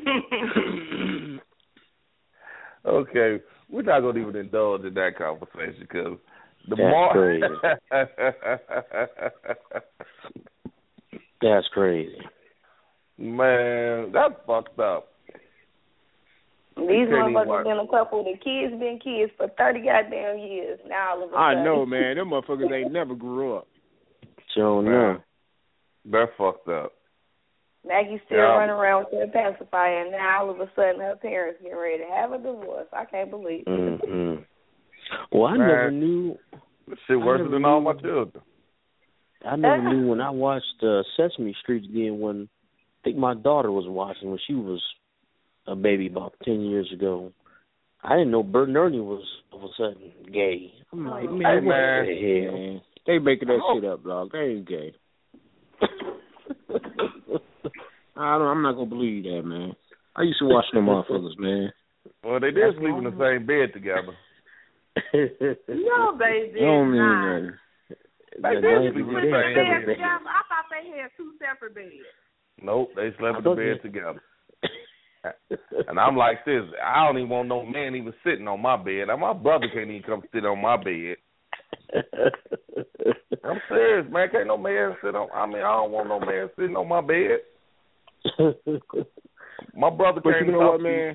out. Okay, we're not gonna even indulge in that conversation because the That's more. That's crazy. Man, that's fucked up. These can't even watch. motherfuckers been a couple. The kids been kids for thirty goddamn years. Now all of a I sudden, know, man. Them motherfuckers ain't never grew up. Sure Man. enough. That's fucked up. Maggie's still Yeah. running around with her pacifier, and now all of a sudden her parents getting ready to have a divorce. I can't believe it. Mm-hmm. Well, I Man. never knew. This shit worse never than all knew. my children. I never knew when I watched uh, Sesame Street again. When I think my daughter was watching when she was a baby about ten years ago. I didn't know Bert and Ernie was all of a sudden gay. I'm like, man, Hey, what man. the hell? Man, they making that Oh. shit up, dog. They ain't gay. I don't, I'm not gonna believe that, man. I used to watch them motherfuckers, man. Well, they did sleep in the same bed together. No, they did They don't mean not. nothing. They The did nineties, sleep in they the had same separate bed. beds. I thought they had two separate beds. Nope, they slept I in the thought bed they- together. And I'm like this. I don't even want no man even sitting on my bed. Now, my brother can't even come sit on my bed. I'm serious, man. Can't no man sit on. I mean, I don't want no man sitting on my bed. My brother But came. you know up what, man?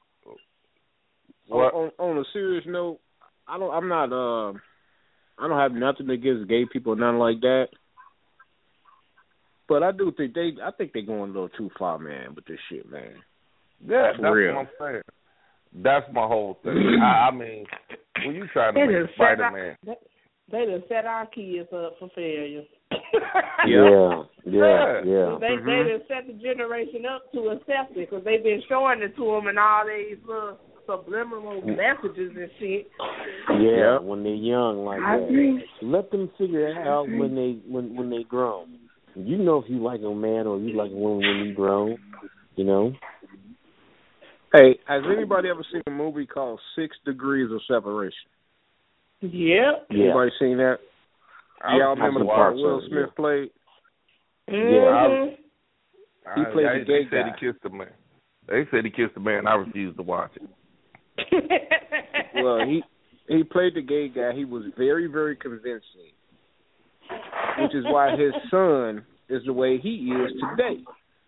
What? On, on, on a serious note, I don't. I'm not. Uh, I don't have nothing against gay people, nothing like that. But I do think they. I think they're going a little too far, man, with this shit, man. Yeah, For that's real. what I'm saying. That's my whole thing. I, I mean, when you trying to They make done set Spider our- Man, They, they done set our kids up for failure. Yeah, yeah, Yeah. yeah. They Mhm. they done set the generation up to accept it because they've been showing it to them and all these little subliminal messages and shit. Yeah, Yep. when they're young like I that. agree. Let them figure it out when they when when they grown. You know if you like a man or you like a woman when you grown. You know. Hey, has anybody ever seen a movie called Six Degrees of Separation? Yep. Yeah. Anybody seen that? I Y'all was remember the watching part parts Will of it, Smith yeah. played? Yeah. Mhm. He I, played I, the gay they said guy. he kissed a man. They said he kissed a man. I refused to watch it. Well, he he played the gay guy. He was very, very convincing, which is why his son is the way he is today.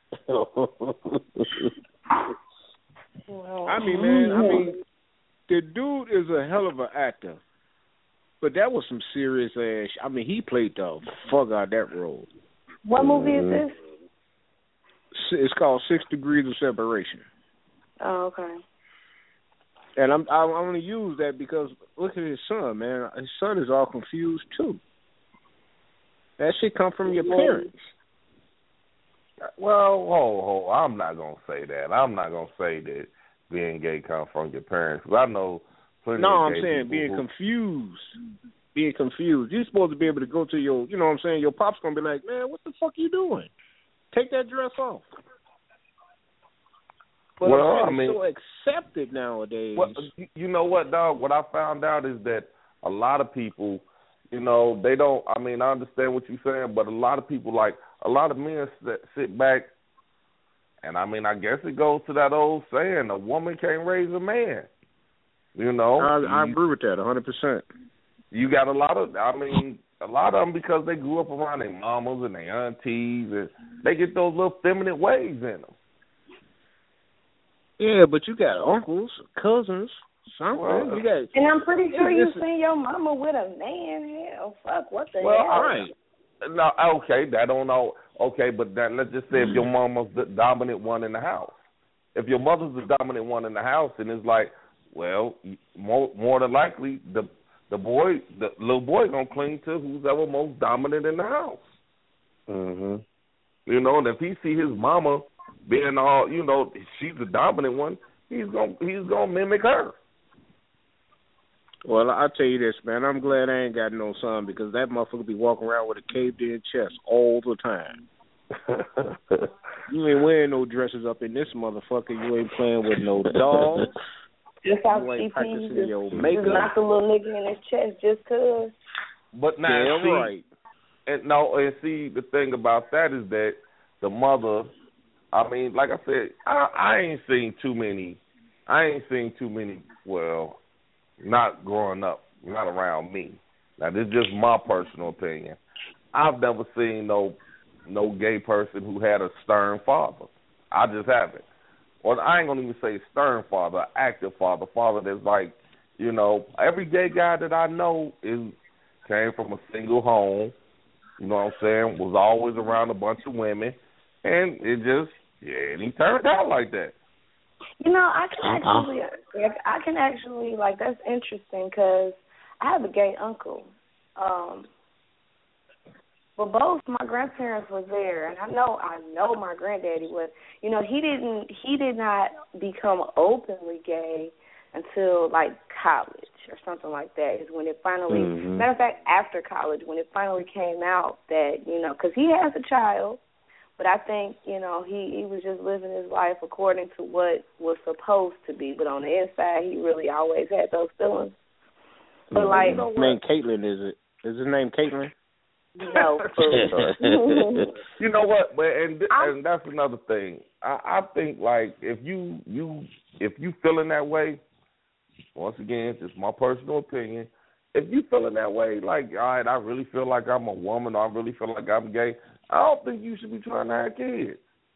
I mean, man, I mean, the dude is a hell of an actor, but that was some serious ass. I mean, he played the fuck out of that role. What movie is this? It's called Six Degrees of Separation. Oh, okay. And I'm I'm going to use that because look at his son, man. His son is all confused too. That shit come from your parents. Well, ho, ho, I'm not gonna say that. I'm not gonna say that being gay comes from your parents. Cause I know plenty no, of I'm gay saying being who, confused. Being confused. You're supposed to be able to go to your, you know what I'm saying. Your pop's gonna be like, man, what the fuck you doing? Take that dress off. But well, it's I mean, so accepted nowadays. Well, you know what, dog? What I found out is that a lot of people, you know, they don't. I mean, I understand what you're saying, but a lot of people, like a lot of men, sit, sit back, and I mean, I guess it goes to that old saying: a woman can't raise a man. You know, I, I agree with that, one hundred percent. You got a lot of, I mean, a lot of them because they grew up around their mamas and their aunties, and they get those little feminine ways in them. Yeah, but you got uncles, cousins, something. Well, you got, and I'm pretty sure yeah, you've seen your mama with a man. Hell, fuck, what the well, hell? All right. No, okay, that don't know. Okay, but that, let's just say if your mama's the dominant one in the house. If your mother's the dominant one in the house, and it's like, well, more more than likely the the boy, the little boy, gonna cling to who's ever most dominant in the house. Mhm. You know, and if he see his mama being all, you know, she's the dominant one, he's gonna he's gonna mimic her. Well, I tell you this, man. I'm glad I ain't got no son because that motherfucker be walking around with a caved-in chest all the time. You ain't wearing no dresses up in this motherfucker. You ain't playing with no dolls. Just out you ain't practicing just, your just makeup. knock a little nigga in his chest just cause. But now, Damn see, right. and no, and see, the thing about that is that the mother, I mean, like I said, I, I ain't seen too many. I ain't seen too many. Well, not growing up, not around me. Now, this is just my personal opinion. I've never seen no no gay person who had a stern father. I just haven't. Or I ain't gonna even say stern father, active father, father that's like, you know, every gay guy that I know is came from a single home. You know what I'm saying? Was always around a bunch of women, and it just yeah, and he turned out like that. You know, I can actually, I can actually like that's interesting because I have a gay uncle. Um, but both my grandparents were there, and I know, I know my granddaddy was. You know, he didn't, he did not become openly gay until like college or something like that. Is when it finally, mm-hmm. matter of fact, after college, when it finally came out that you know, because he has a child. But I think, you know, he, he was just living his life according to what was supposed to be. But on the inside, he really always had those feelings. But, mm-hmm. like... His name Caitlin, is it? Is his name Caitlin? No. You know what? But and, and that's another thing. I, I think, like, if you, you, if you feeling that way, once again, just my personal opinion, if you feeling that way, like, all right, I really feel like I'm a woman or I really feel like I'm gay, I don't think you should be trying to have kids.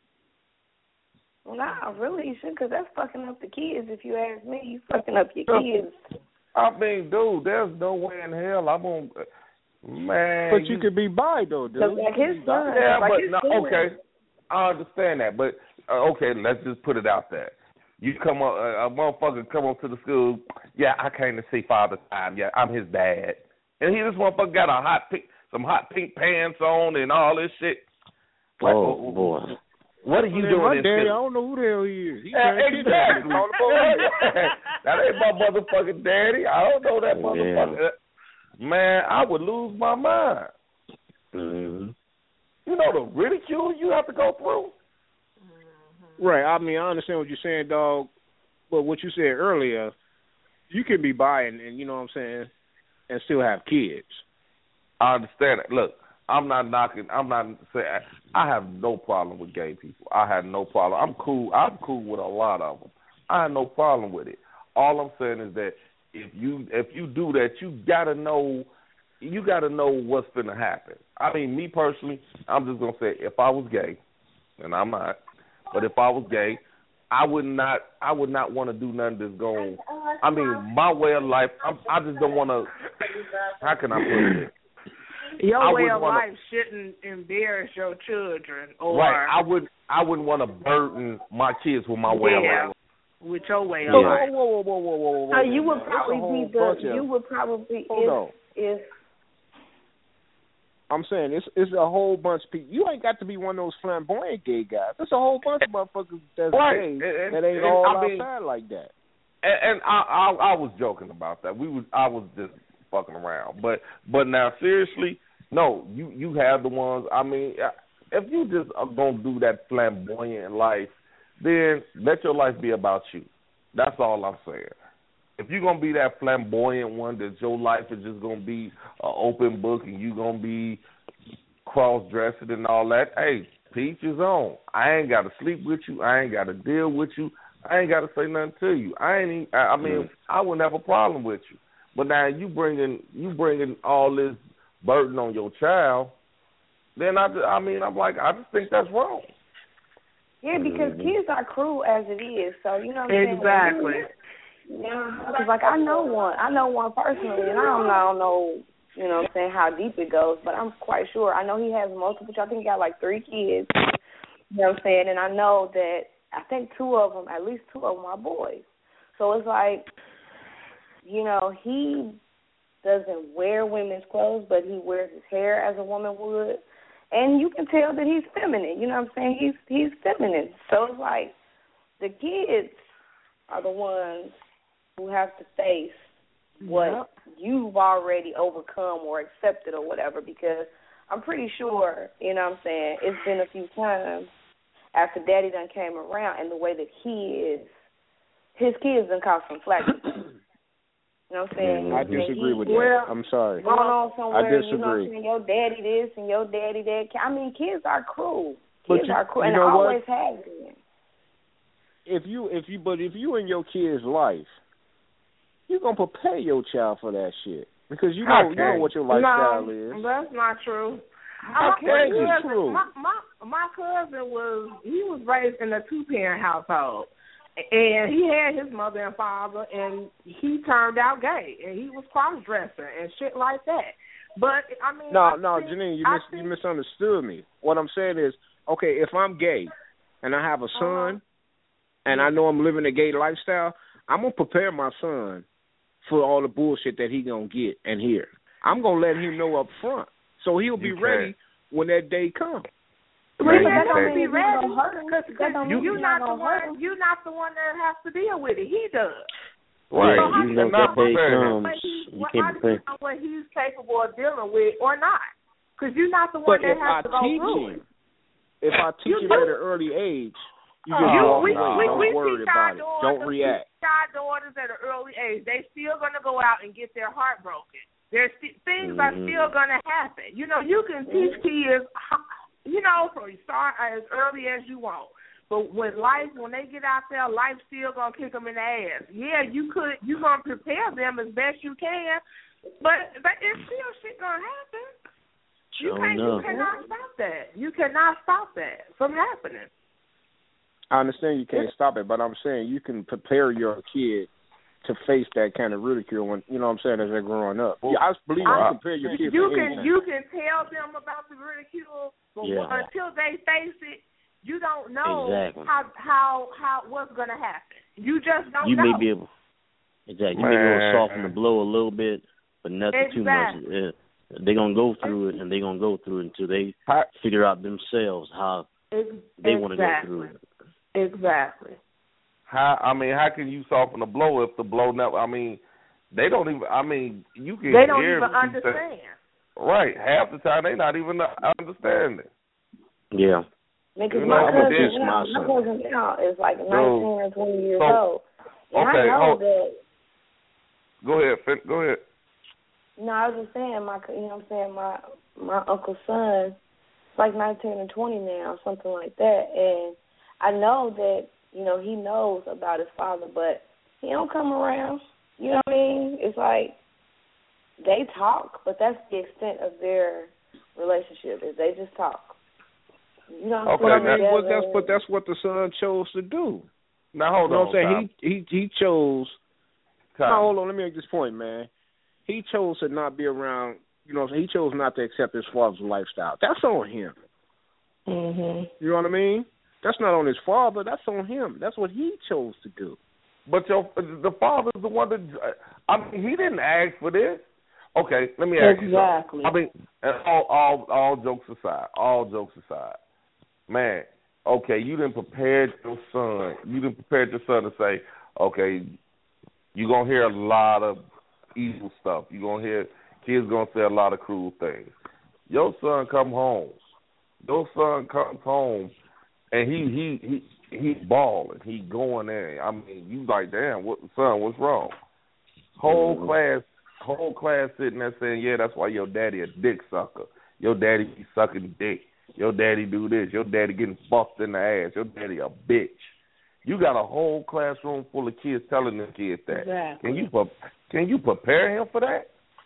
Well, nah, really, you should, because that's fucking up the kids. If you ask me, you fucking up your kids. I mean, dude, there's no way in hell I'm gonna, man. But you, you could be bi, though, dude. Like his son. Yeah, like but his no, son. okay, I understand that, but uh, okay, let's just put it out there. You come up, uh, a motherfucker come up to the school. Yeah, I came to see Father Time. Yeah, I'm his dad, and he this motherfucker got a hot pink. Some hot pink pants on and all this shit. Like, oh, boy. What are you Man, doing my in daddy, school? I don't know who the hell he is. He yeah, exactly. That ain't my motherfucking daddy. I don't know that motherfucker. Yeah. Man, I would lose my mind. Mm-hmm. You know the ridicule you have to go through? Right. I mean, I understand what you're saying, dog. But what you said earlier, you can be bi and, and you know what I'm saying, and still have kids. I understand it. Look, I'm not knocking. I'm not saying. I have no problem with gay people. I have no problem. I'm cool. I'm cool with a lot of them. I have no problem with it. All I'm saying is that if you if you do that, you gotta know. You gotta know what's gonna happen. I mean, me personally, I'm just gonna say if I was gay, and I'm not, but if I was gay, I would not. I would not want to do nothing that's going. I mean, my way of life. I'm, I just don't want to. How can I put it? Your I way of wanna, life shouldn't embarrass your children, or right. I would. I wouldn't want to burden my kids with my way yeah, of life. with your way of Whoa, life. whoa, whoa, whoa, whoa, whoa, whoa. So you would That's a probably whole be the. bunch of- You would probably Hold if on. if. I'm saying it's it's a whole bunch of people. You ain't got to be one of those flamboyant gay guys. There's a whole bunch of motherfuckers that's Right. gay And- that ain't and, all I mean, outside like that. And, and I, I, I was joking about that. We was, I was just fucking around. But, but now seriously, no. You, you have the ones. I mean, if you just are gonna do that flamboyant life, then let your life be about you. That's all I'm saying. If you're gonna be that flamboyant one, that your life is just gonna be an open book, and you're gonna be cross-dressing and all that, hey, peach is on. I ain't gotta sleep with you. I ain't gotta deal with you. I ain't gotta say nothing to you. I ain't. Even, I mean, mm. I wouldn't have a problem with you. But now you bringing you bringing all this burden on your child. Then I, I mean, I'm like, I just think that's wrong. Yeah, because kids are cruel as it is. So you know what I'm exactly. saying? Yeah, because like I know one, I know one personally, and I don't, I don't know, you know what I'm saying, how deep it goes, but I'm quite sure. I know he has multiple. I think he got like three kids. You know what I'm saying? And I know that I think two of them, at least two of them, are boys. So it's like, you know, he doesn't wear women's clothes, but he wears his hair as a woman would, and you can tell that he's feminine. You know what I'm saying? He's he's feminine. So it's like the kids are the ones who have to face what yep. you've already overcome or accepted or whatever, because I'm pretty sure, you know what I'm saying, it's been a few times after Daddy done came around and the way that he is, his kids done caught some flack. You know what I'm saying? I disagree he, with that. well, I'm sorry. Going on somewhere, I disagree. You know what I'm saying? Your daddy this and your daddy that. I mean, kids are cruel. Kids but you, are cruel, you and know always what? have been. If you, if you, but if you in your kid's life, you're gonna prepare your child for that shit because you know, you know what your lifestyle no, is. That's not true. How my, can my it cousin, be true? My, my my cousin was he was raised in a two parent household, and he had his mother and father, and he turned out gay, and he was cross dressing and shit like that. But I mean, no, I no, think, Janine, you I mis- think, you misunderstood me. What I'm saying is, okay, if I'm gay and I have a son, uh-huh. and I know I'm living a gay lifestyle, I'm gonna prepare my son for all the bullshit that he gonna get and hear. I'm gonna let him know up front, so he'll be you ready when that day comes. Well, Man, that don't you be ready because you, you're not the one. You're not the one that has to deal with it. He does. Right. So you know that day comes, you can't prepare. Know what he's capable of dealing with or not, because you're not the one but that if I has to go teach through him, it. if I teach You him do. at an early age, you just Oh, walk we, away. we, Don't we worry teach about it. daughters, Don't react. We teach our daughters at an early age. They still gonna go out and get their heart broken. There's st- things mm-hmm. are still gonna happen. You know, you can teach kids, you know, from start as early as you want. But when life, when they get out there, life's still gonna kick them in the ass. Yeah, you could, you gonna prepare them as best you can, but but it's still shit gonna happen. You Sure can't, enough. you cannot stop that. You cannot stop that from happening. I understand you can't stop it, but I'm saying you can prepare your kid to face that kind of ridicule when, you know what I'm saying, as they're growing up. Yeah, I believe you can prepare your kid you for can, anything. You can tell them about the ridicule, but Yeah. until they face it, you don't know Exactly. how how how what's going to happen. You just don't You know. may be able, exactly. You may be able to soften the blow a little bit, but nothing exactly. too much. Uh, they're gonna go through it, and they're gonna go through it until they how, figure out themselves how Ex- they want to go exactly. through it. Exactly. how? I mean, how can you soften the blow if the blow never? I mean, they don't even. I mean, you can. They don't hear even them understand. Say, right. Half the time, they not even understanding. Yeah. Because You my know, cousin, this, now, my my son. cousin now is like nineteen So- or twenty years so- old, and okay, I know hold- that. Go ahead. Fin- Go ahead. No, I was just saying, my, you know what I'm saying, my my uncle's son, it's like nineteen and twenty now, something like that. And I know that, you know, he knows about his father, but he don't come around. You know what I mean? It's like they talk, but that's the extent of their relationship, is they just talk. You know what I'm okay, saying? well, that's, but that's what the son chose to do. Now, hold you know on. what I'm saying? He, he, he chose. Time. Now, hold on. Let me make this point, man. He chose to not be around. You know what I'm saying? He chose not to accept his father's lifestyle. That's on him. Mhm. You know what I mean? That's not on his father. That's on him. That's what he chose to do. But your the father's the one that. I mean, he didn't ask for this. Okay, let me ask exactly. you something. I mean, and all, all, all jokes aside, all jokes aside, man. Okay, you didn't prepare your son. You didn't prepare your son to say, okay, you're gonna hear a lot of evil stuff. You're gonna hear kids gonna say a lot of cruel things. Your son come home. Your son comes home, and he he he he's balling. He going there. I mean, you like, damn, what son? What's wrong? Whole mm-hmm. class. Whole class sitting there saying, yeah, that's why your daddy a dick sucker. Your daddy be sucking dick. Your daddy do this. Your daddy getting fucked in the ass. Your daddy a bitch. You got a whole classroom full of kids telling them kids that. Exactly. Can you can you prepare him for that?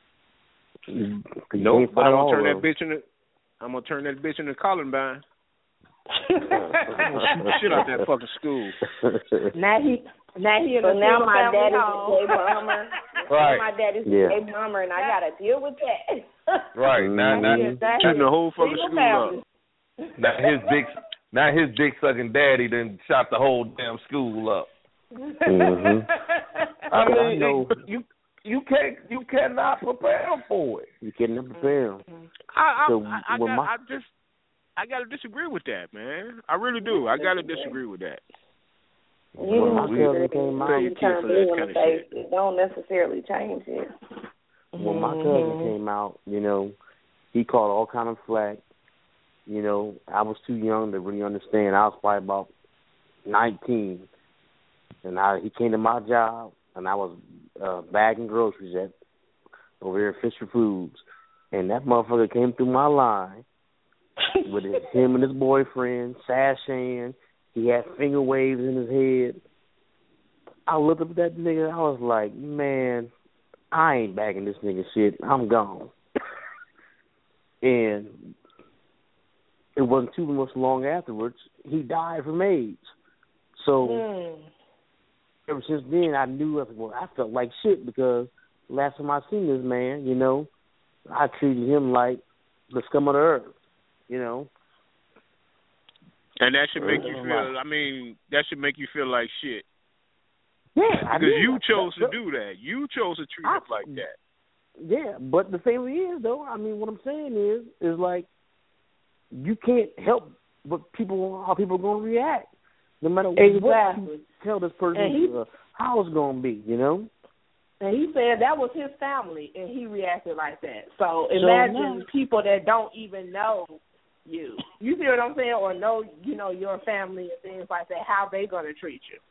Nope. But I'm gonna turn that bitch into I'm gonna turn that bitch into Columbine. I'm gonna shoot the shit out that fucking school. Now he now he in so the now my daddy's home. a gay bomber. Right. My daddy's yeah. a gay bomber, and I gotta deal with that. Right. Now, now, shooting the whole fucking school up. Now his dick, now his dick sucking daddy done shot the whole damn school up. Mm-hmm. I mean, I know. you you can't you cannot prepare him for it. You cannot prepare him. I I, so I, I, got, my, I just I gotta disagree with that, man. I really do. I gotta disagree with that. You when my cousin came out, you turn blue in the face. It don't necessarily change it. When my cousin came out, you know, he caught all kind of flack. You know, I was too young to really understand. I was probably about nineteen, and I he came to my job, and I was uh, bagging groceries at over here at Fisher Foods, and that motherfucker came through my line with his, him and his boyfriend sashaying. He had finger waves in his head. I looked up at that nigga. I was like, man, I ain't bagging this nigga shit. I'm gone. And it wasn't too much long afterwards, he died from AIDS. So mm. ever since then, I knew, well, I felt like shit because last time I seen this man, you know, I treated him like the scum of the earth, you know. And that should make you feel, I mean, that should make you feel like shit. Yeah, because you chose to do that. You chose to treat him like that. Yeah, but the thing is, though, I mean, what I'm saying is, is like, you can't help what people, how people are going to react. No matter exactly. what you tell this person he, uh, how it's going to be, you know? And he said that was his family, and he reacted like that. So imagine so people that don't even know you. You see what I'm saying? Or know, you know, your family and things like that, how they going to treat you.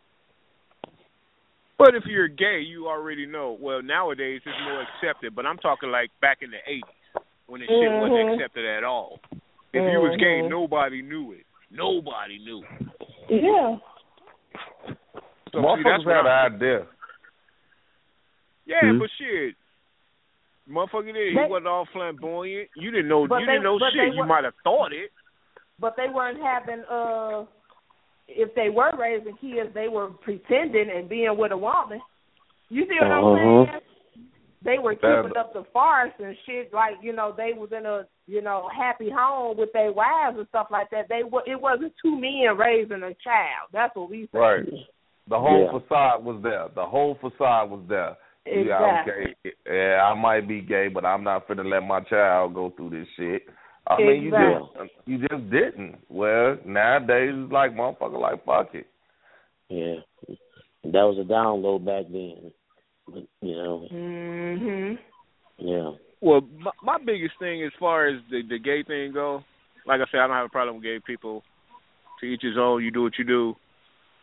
But if you're gay, you already know. Well, nowadays it's more accepted, but I'm talking like back in the eighties when the shit mm-hmm. wasn't accepted at all. If mm-hmm. you was gay, nobody knew it. Nobody knew it. Yeah. So, motherfuckers had an idea. Yeah, mm-hmm. but shit, motherfucker, did. He wasn't all flamboyant. You didn't know. You they, didn't know shit. You might have thought it. But they weren't having. Uh, if they were raising kids, they were pretending and being with a woman. You see what uh-huh. I'm saying? They were keeping up the farce and shit, like, you know, they was in a, you know, happy home with their wives and stuff like that. They were, it wasn't two men raising a child. That's what we said. Right. The whole yeah. facade was there. The whole facade was there. Exactly. Yeah, okay. Yeah, I might be gay, but I'm not finna let my child go through this shit. I exactly. mean, you just you just didn't. Well, nowadays it's like motherfucker, like fuck it. Yeah, that was a download back then. But, you know. Mhm. Yeah. Well, my, my biggest thing as far as the, the gay thing go, like I said, I don't have a problem with gay people. To each his own. You do what you do.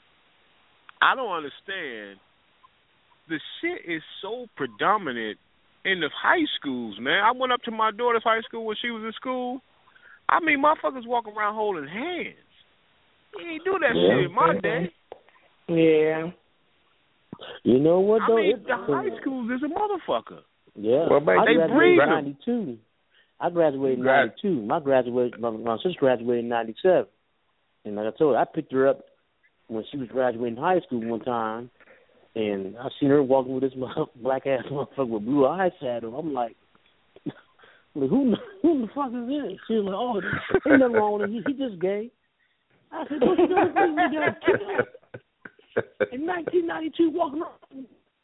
I don't understand. The shit is so predominant in the high schools, man. I went up to my daughter's high school when she was in school. I mean, motherfuckers walking around holding hands. You ain't do that Yeah. shit in my day. Yeah. You know what, though? I mean, It's- the high schools is a motherfucker. Yeah. Well, man, I they graduated breed in 'em. ninety-two. I graduated in Grad- ninety-two. My graduate, my, my sister graduated in ninety-seven. And like I told her, I picked her up when she was graduating high school one time, and I seen her walking with this black ass motherfucker with blue eyes had him. I'm like, like who, who the fuck is this? She was like, oh, ain't nothing wrong with him. He, he just gay. I said, don't you know this thing we got killed in nineteen ninety-two walking around?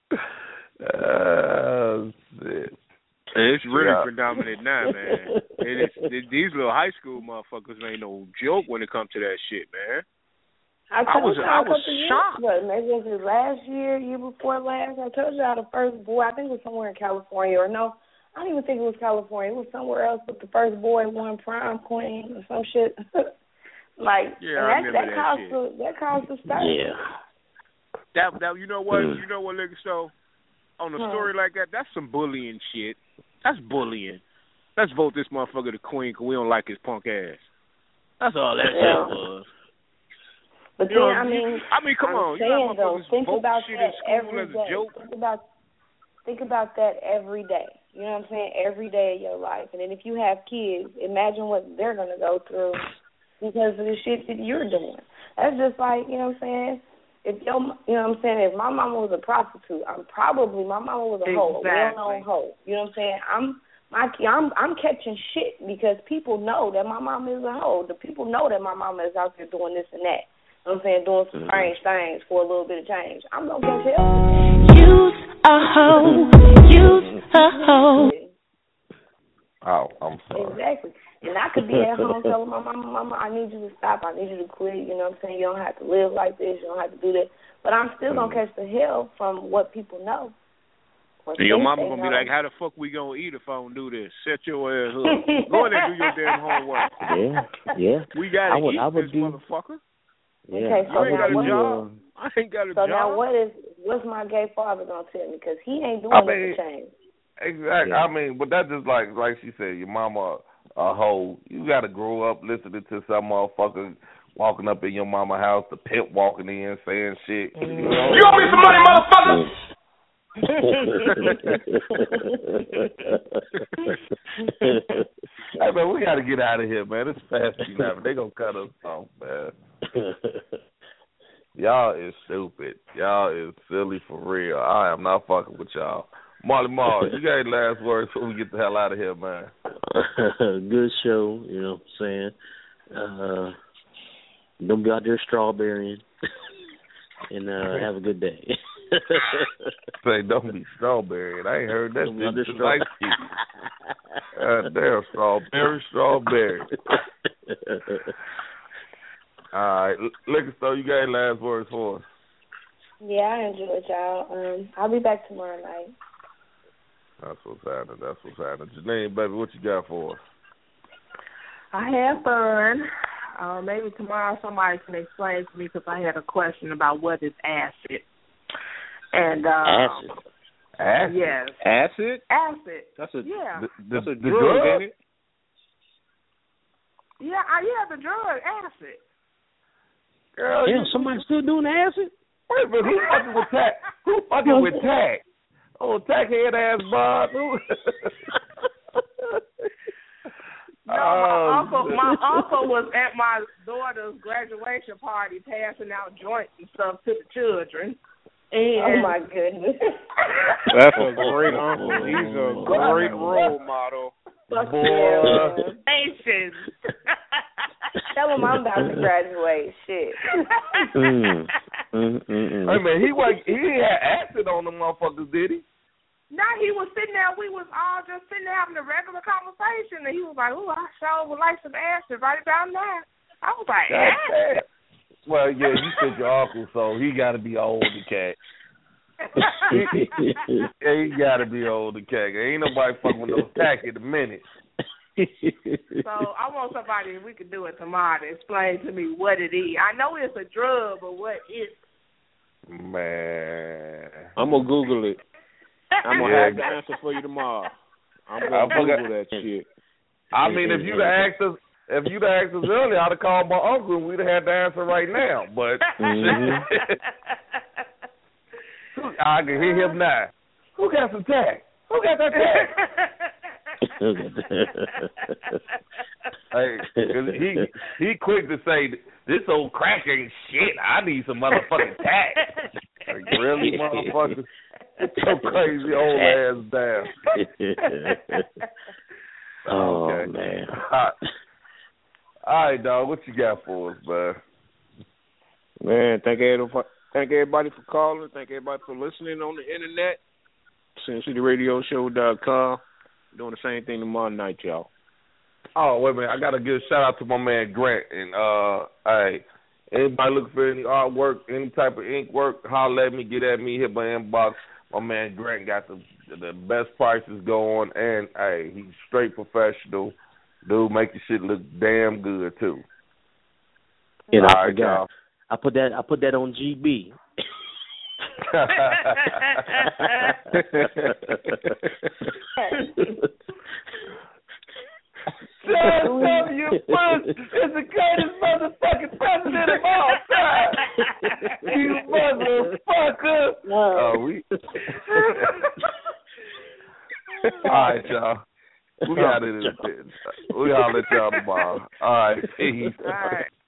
Oh, shit. It's really Yeah. predominant now, man. And it's, it, these little high school motherfuckers ain't no joke when it comes to that shit, man. I, I was- told I y'all a was couple years- shocked. What, maybe it was last year, year before last. I told y'all the first boy. I think it was somewhere in California, or no, I don't even think it was California. It was somewhere else. But the first boy won prom queen or some shit. Like Yeah, and I that, remember that that caused shit. the that caused the start. Yeah. That that you know what Mm. you know what, Liquor Store? On a Huh. story like that, that's some bullying shit. That's bullying. Let's vote this motherfucker the queen because we don't like his punk ass. That's all that Yeah. shit was. But You know, then I mean, I mean, come I'm on, you saying got though, motherfuckers think vote about shit that in school every as a day. joke. Think about think about that every day. You know what I'm saying? Every day of your life. And then if you have kids, imagine what they're gonna go through because of the shit that you're doing. That's just like, you know what I'm saying? If your, you know what I'm saying, if my mama was a prostitute, I'm probably my mama was a hoe, a Exactly. well-known hoe. You know what I'm saying? I'm my I'm I'm catching shit because people know that my mama is a hoe. The people know that my mama is out there doing this and that. You know what I'm saying, doing some strange things for a little bit of change. I'm gonna catch hell. Use a hoe. Use a hoe. Oh, I'm sorry. Exactly. And I could be at home telling my mama, Mama, I need you to stop. I need you to quit. You know what I'm saying? You don't have to live like this. You don't have to do that. But I'm still going to catch the hell from what people know. Or And your think mama they gonna be know. like, how the fuck we gonna eat if I don't do this? Shut your ass up. Go in there and do your damn homework. Yeah, yeah. We gotta I would, eat I would this do, motherfucker. Yeah, Okay, so I You ain't would got a do, job. uh, I ain't got a So job. now what is, what's my gay father going to tell me? Because he ain't doing I it mean, to change. Exactly. Yeah. I mean, but that's just like like she said, your mama a hoe. You got to grow up listening to some motherfucker walking up in your mama house, the pimp walking in saying shit. You know? You owe me some money, motherfucker! Hey man, we got to get out of here, man. It's fast enough. They gonna cut us off, man. Y'all is stupid. Y'all is silly for real. I am not fucking with y'all. Marley Marl, you got any last words before we get the hell out of here, man? Good show, you know what I'm saying? Uh, don't be out there strawberrying. And uh, have a good day. Say, don't be strawberry. I ain't heard that Don't be out since there the night God damn, strawberry, strawberry. All right, Liquor Store, you got any last words for us? Yeah, I enjoyed y'all. Um, I'll be back tomorrow night. That's what's happening. That's what's happening. Janine, baby, what you got for us? I had fun. Uh, maybe tomorrow somebody can explain to me because I had a question about what is acid. And uh, Acid. Acid? Yes, Acid? acid. That's a Yeah, The, the, that's a the drug, drug? ain't it? yeah, I, yeah. The drug acid. Girl, Damn, you, somebody still doing acid? wait a minute, who fucking with Tack? Who fucking with Tack? Oh, Tackhead ass Bob. Who? No, my Oh, uncle, shit. my uncle was at my daughter's graduation party passing out joints and stuff to the children. And Oh, my goodness. That's a great uncle. He's a great role model. Fuck Boy. yeah, man. Patience. Tell him I'm about to graduate. Shit. Mm. Mm, mm, mm. Hey man, he was he had acid on them motherfuckers, did he? No, he was sitting there. We was all just sitting there having a regular conversation, and he was like, "Ooh, I sure would like some acid right about now." I was like, God "Acid." damn. Well, yeah, you said your uncle, so he got to be old the cat. Yeah, he got to be old the cat. Ain't nobody fucking with no tack in a minute. So I want somebody, if we could do it tomorrow, to explain to me what it is. I know it's a drug, but what is it? Man, I'm gonna Google it. I'm gonna Yeah. have the answer for you tomorrow. I'm I gonna forgot- Google that shit. I mean, if you'd have asked us, if you'd have asked us earlier, I'd have called my uncle and we'd have had the answer right now. But I can hear him now. Who got some tax? Who got that tax? Hey, 'cause he he quick to say this old crack ain't shit. I need some motherfucking tax. Like, really, motherfucker? Get your crazy old ass down. Oh, Okay. man. All right. All right, dog. What you got for us, man? Man, thank everybody, thank everybody for calling. Thank everybody for listening on the internet. Sin City Radio Show dot com. Doing the same thing tomorrow night, y'all. Oh, wait a minute. I got to give a shout-out to my man Grant. And, uh, hey, anybody looking for any artwork, any type of ink work, holler at me, get at me, hit my inbox. My man Grant got the the best prices going, and, hey, he's straight professional. Dude, make your shit look damn good, too. You know, All I right, forgot. y'all. I put that I put that on G B. George W. Bush is the greatest motherfucking president of all time. You motherfucker. Oh, we. All right, y'all. We got it in a bit. We gotta let y'all tomorrow. All right, peace. All right.